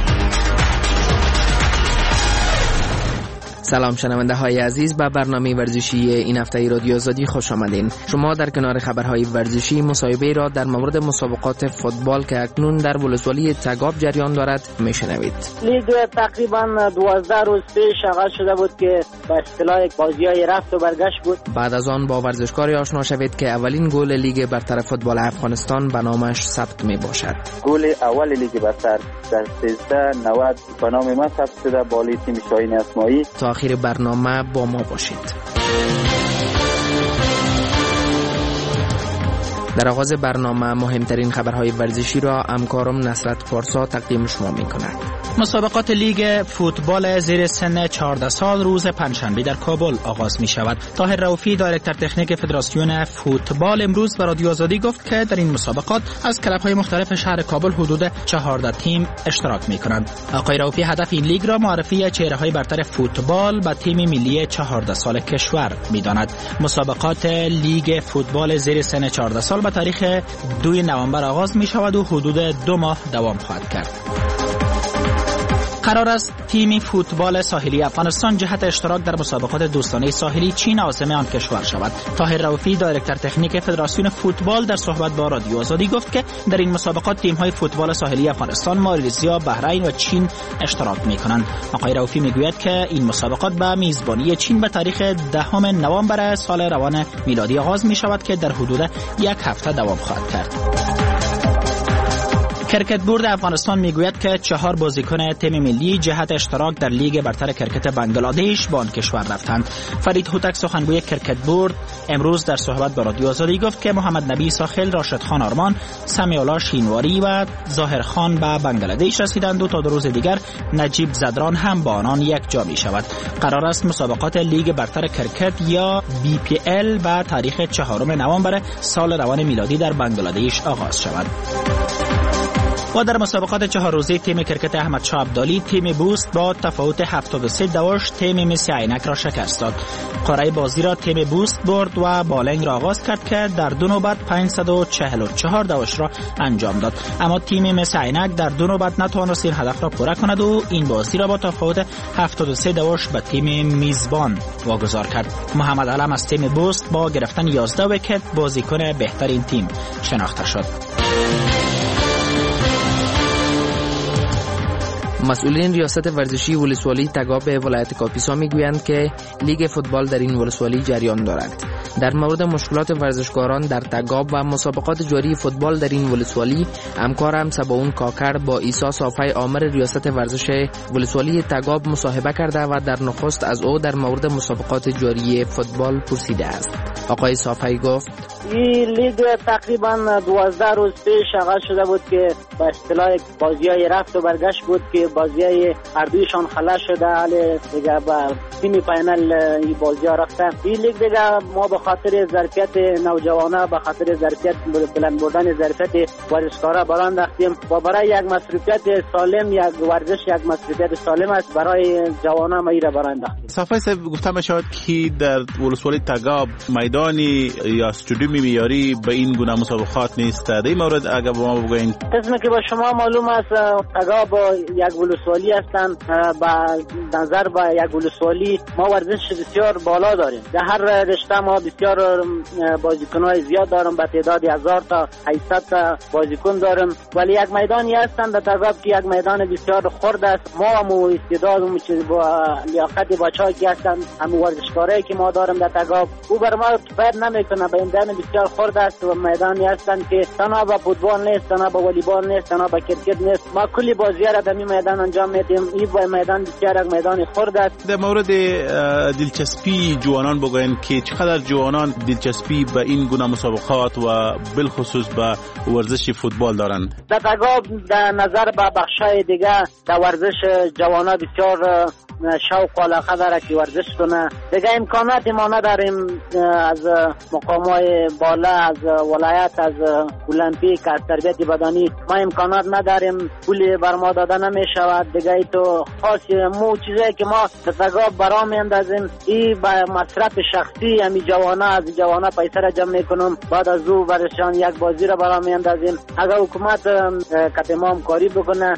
سلام شنونده های عزیز، به برنامه ورزشی این هفته رادیو آزادی خوش آمدین. شما در کنار خبرهای ورزشی مصاحبه را در مورد مسابقات فوتبال که اکنون در ولسوالی تگاب جریان دارد میشنوید. لیگ تقریبا 12 روز پیش آغاز شده بود که به اصطلاح بازی‌های رفت و برگشت بود. بعد از آن با ورزشکاری آشنا شوید که اولین گل لیگ برتر فوتبال افغانستان به نامش ثبت می باشد. گل اول لیگ برتر در 1390 به نام من ثبت شده با تیم شاهین اسماعیلی. تا آخر برنامه با ما باشید. در آغاز برنامه مهمترین خبرهای ورزشی را همکارم نصرت پارسا تقدیم شما می کند. مسابقات لیگ فوتبال زیر سن 14 سال روز پنجشنبه در کابل آغاز می شود. طاهر رؤوفی دایرکتور تکنیک فدراسیون فوتبال امروز به رادیو آزادی گفت که در این مسابقات از کلب‌های مختلف شهر کابل حدود 14 تیم اشتراک می کنند. آقای رؤوفی هدف این لیگ را معرفی چهره‌های برتر فوتبال به تیم ملی 14 سال کشور می داند. مسابقات لیگ فوتبال زیر سن 14 سال به تاریخ 2 نوامبر آغاز می شود و حدود 2 ماه دوام خواهد کرد. قرار است تیم فوتبال ساحلی افغانستان جهت اشتراک در مسابقات دوستانه ساحلی چین عاصمه آن کشور شود. طاهر رؤوفی دایرکتور تکنیک فدراسیون فوتبال در صحبت با رادیو آزادی گفت که در این مسابقات تیم‌های فوتبال ساحلی افغانستان، مالزیا، بحرین و چین اشتراک می‌کنند. آقای رؤوفی میگوید که این مسابقات به میزبانی چین به تاریخ 10 نوامبر سال روان میلادی آغاز می‌شود که در حدود 1 هفته دوام خواهد کرد. کرکت بورد افغانستان میگوید که 4 بازیکن تیم ملی جهت اشتراک در لیگ برتر کرکت بنگلادش به آن کشور رفتند. فرید هوتک سخنگوی کرکت بورد امروز در صحبت با رادیو آزادی گفت که محمد نبی ساخل، راشد خان آرمان، سمیع الله شینواری و ظاهر خان به بنگلادش رسیدند و تا 2 روز دیگر نجیب زدران هم با آنان یک جا می شود. قرار است مسابقات لیگ برتر کرکت یا BPL به تاریخ 4 نوامبر سال روان میلادی در بنگلادش آغاز شود. و در مسابقات 4 روزه تیم کرکت احمد شاه عبدالی تیم بوست با تفاوت 73 دواش تیم مسی عینک را شکست داد. قرعه بازی را تیم بوست برد و بالنگ را آغاز کرد که در 2 نوبت 544 دواش را انجام داد، اما تیم مسی عینک در 2 نوبت نتوانست این هدف را پوره کند و این بازی را با تفاوت 73 دواش به تیم میزبان واگذار کرد. محمد علم از تیم بوست با گرفتن 11 ویکت بازیکن بهترین تیم شناخته شد. مسئولین ریاست ورزشی ولسوالی تگاب ولایت کاپیسا میگویند که لیگ فوتبال در این ولسوالی جریان دارد. در مورد مشکلات ورزشکاران در تگاب و مسابقات جاری فوتبال در این ولسوالی همکارم سباون کاکر با عیسی صافی آمر ریاست ورزش ولسوالی تگاب مصاحبه کرده و در نخست از او در مورد مسابقات جاری فوتبال پرسیده است. آقای صافی گفت این لیگ تقریبا 12 روز پیش آغاز شده بود که به اصطلاح بازی‌های رفت و برگشت بود که بازیای اردویشان خلاص شده، حالا دیگه با تیم فینال این بازی ها رفته. این لیگ دیگه ما به خاطر ظرفیت نوجوانان، به خاطر ظرفیت بلند بردن ظرفیت ورزشکارا بران رفتیم و برای یک مصروفیت سالم، یک ورزش یک مصروفیت سالم است برای جوانان ما ایره بران رفتیم. صفای صاحب گفتم شاید که در ولسوالی تگاب میدانی یا استادیوم معیاری به این گونه مسابقات نیست. در این مورد اگر با ما بگوین. قسمی که با شما معلوم است تگاب یک ولسوالی هستند، با نظر به یک ولسوالی ما ورزش بسیار بالا داریم. در هر رشته ما بسیار بازیکن‌های زیاد داریم، به تعداد 1000 تا 800 تا بازیکن داریم، ولی یک میدانی هستند در تگاب که یک میدان بسیار خرد است. ما هم استعدادمون با لیاقت بچه‌ها که هستند، هم ورزشکارایی که ما داریم در تگاب، او بر ما کفایت نمیکنه. به میدان بسیار خرد است و میدانی هستند که تنها به فوتبال نیست، تنها به والیبال نیست، تنها به کرکت نیست، ما کلی بازی‌ها را در این میدان انجام میدیم. این میدان بسیار یک میدان خرد است. در مورد دلچسپی جوانان بگوین که چقدر جوانان دلچسپی به این گونه مسابقات و بالخصوص به ورزش فوتبال دارند. در تگاب در نظر به بخشای دیگه در ورزش جوانان بسیار شوق و علاقه داره که ورزش کنه. دیگه امکاناتی ما نداریم از مقامات بالا، از ولایت، از المپیک، از تربیت بدنی ما امکانات نداریم، پولی بر ما داده نمی شود. دیگه تو خاصی مو چیزی که ما در تگاب برام میاندازیم این با مصرف شخصی همی جوانا، از جوانا پیسه را جمع میکنم، بعد از او برشان یک بازی را برام میاندازیم. اگر حکومت کتمام کاری بکنه،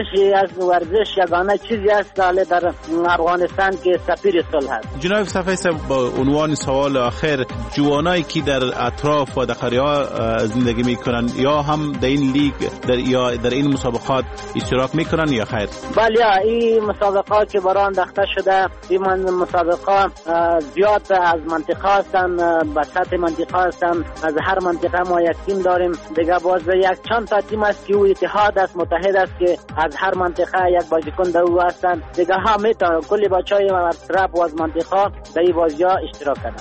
ورزش یگانه چیزی است در افغانستان که سفیر صلح است. جناب صفای صاحب با عنوان سوال آخر، جوانایی که در اطراف و در قریه‌ها زندگی میکنن یا هم در این لیگ یا در این مسابقات اشتراک میکنن یا خیر؟ بله، این مسابقات که برای انداخته شده، این مسابقات زیاد از منطقه هستن، به سطح منطقه هستن. از هر منطقه ما یک تیم داریم. دیگه باز یک چند تا تیم است که او اتحاد است، متحد است که از هر منطقه یک بازیکن در او هستن. دیگه همه تا کلی بچهای اطراف و از منطقه در این بازی‌ها اشتراک کردند.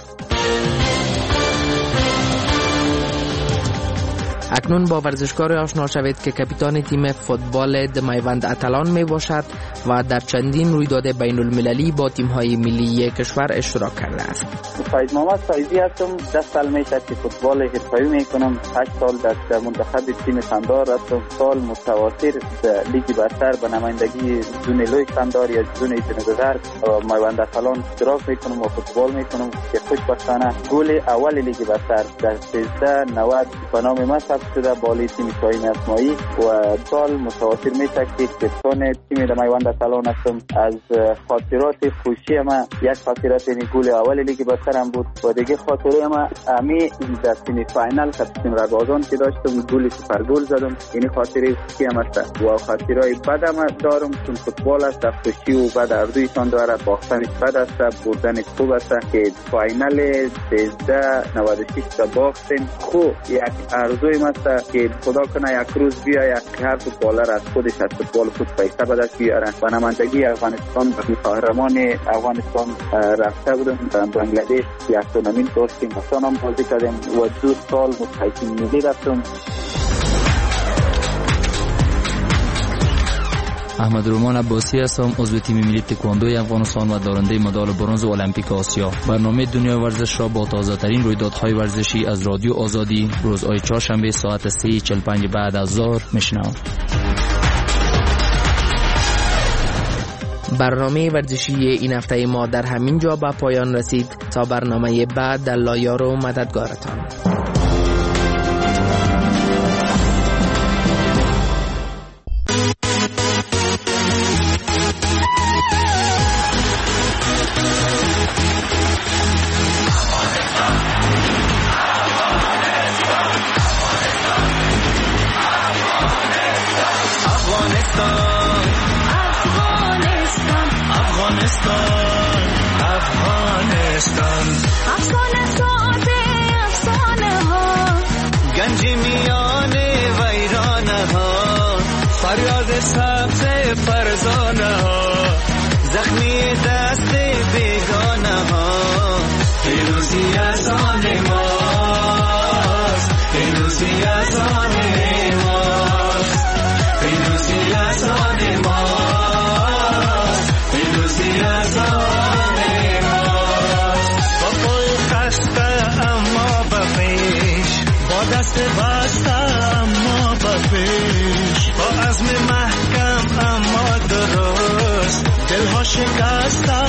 اکنون با ورزشکار آشنا شوید که کاپیتان تیم فوتبال میوند اتلان می باشد و در چندین رویداد بین المللی با تیم‌های ملی کشور اشتراک کرده است. فایز محمد فایزی هستم. 10 سال میشه که فوتبال حرفه‌ای میکنم. 8 سال در منتخب تیم سندار هستم. سال متواتر در لیگ برتر به نمایندگی زون لوی سندار یا زون ایتنگذر میوند اتلان اشتراک میکنم و فوتبال میکنم که خوشبختانه گل اول لیگ برتر در 1390 به نام من شده بالای تیم شاهین اسماعیل و سال متواتر میشه که کپتان تیم میوند اتلان هستم. از خاطرات خوشی ما یک خاطرات این گل اول لیگ برتر هم بود و دیگه خاطره ما امی در سیمی فاینال تیم رگازان که داشتم گل سوپر گل زدم. این خاطره خوشی هم است و خاطرهای بد هم دارم چون فوتبال است، خوشی و بد اردویشان داره. باختنش بد است، بردن خوب است که فاینال 1396 باختیم. خوب یک اردوی است که خدا کنه یک روز بیا یک هر فوتبالر از خودش از فوتبال خود پیسه به دست بیاره. و نمایندگی افغانستان به قهرمان افغانستان رفته بودم. در بنگلادش یک تورنمنت داشتیم مثلا هم بازی کردیم و 2 سال متحدین ملی رفتم. احمد رومان عباسی هستم، عضو تیم ملی تکواندوی افغانستان و دارنده مدال برنز المپیک آسیا. برنامه دنیای ورزش را با تازه ترین رویدادهای ورزشی از رادیو آزادی روزهای چهارشنبه ساعت 3:45 بعد از ظهر میشنوید. برنامه ورزشی این هفته ما در همین جا به پایان رسید. تا برنامه بعد در لایار و مددگارتان. پیروزی از آن ماست. بسته اما بپیش، با عزم محکم اما درست، دلها شکسته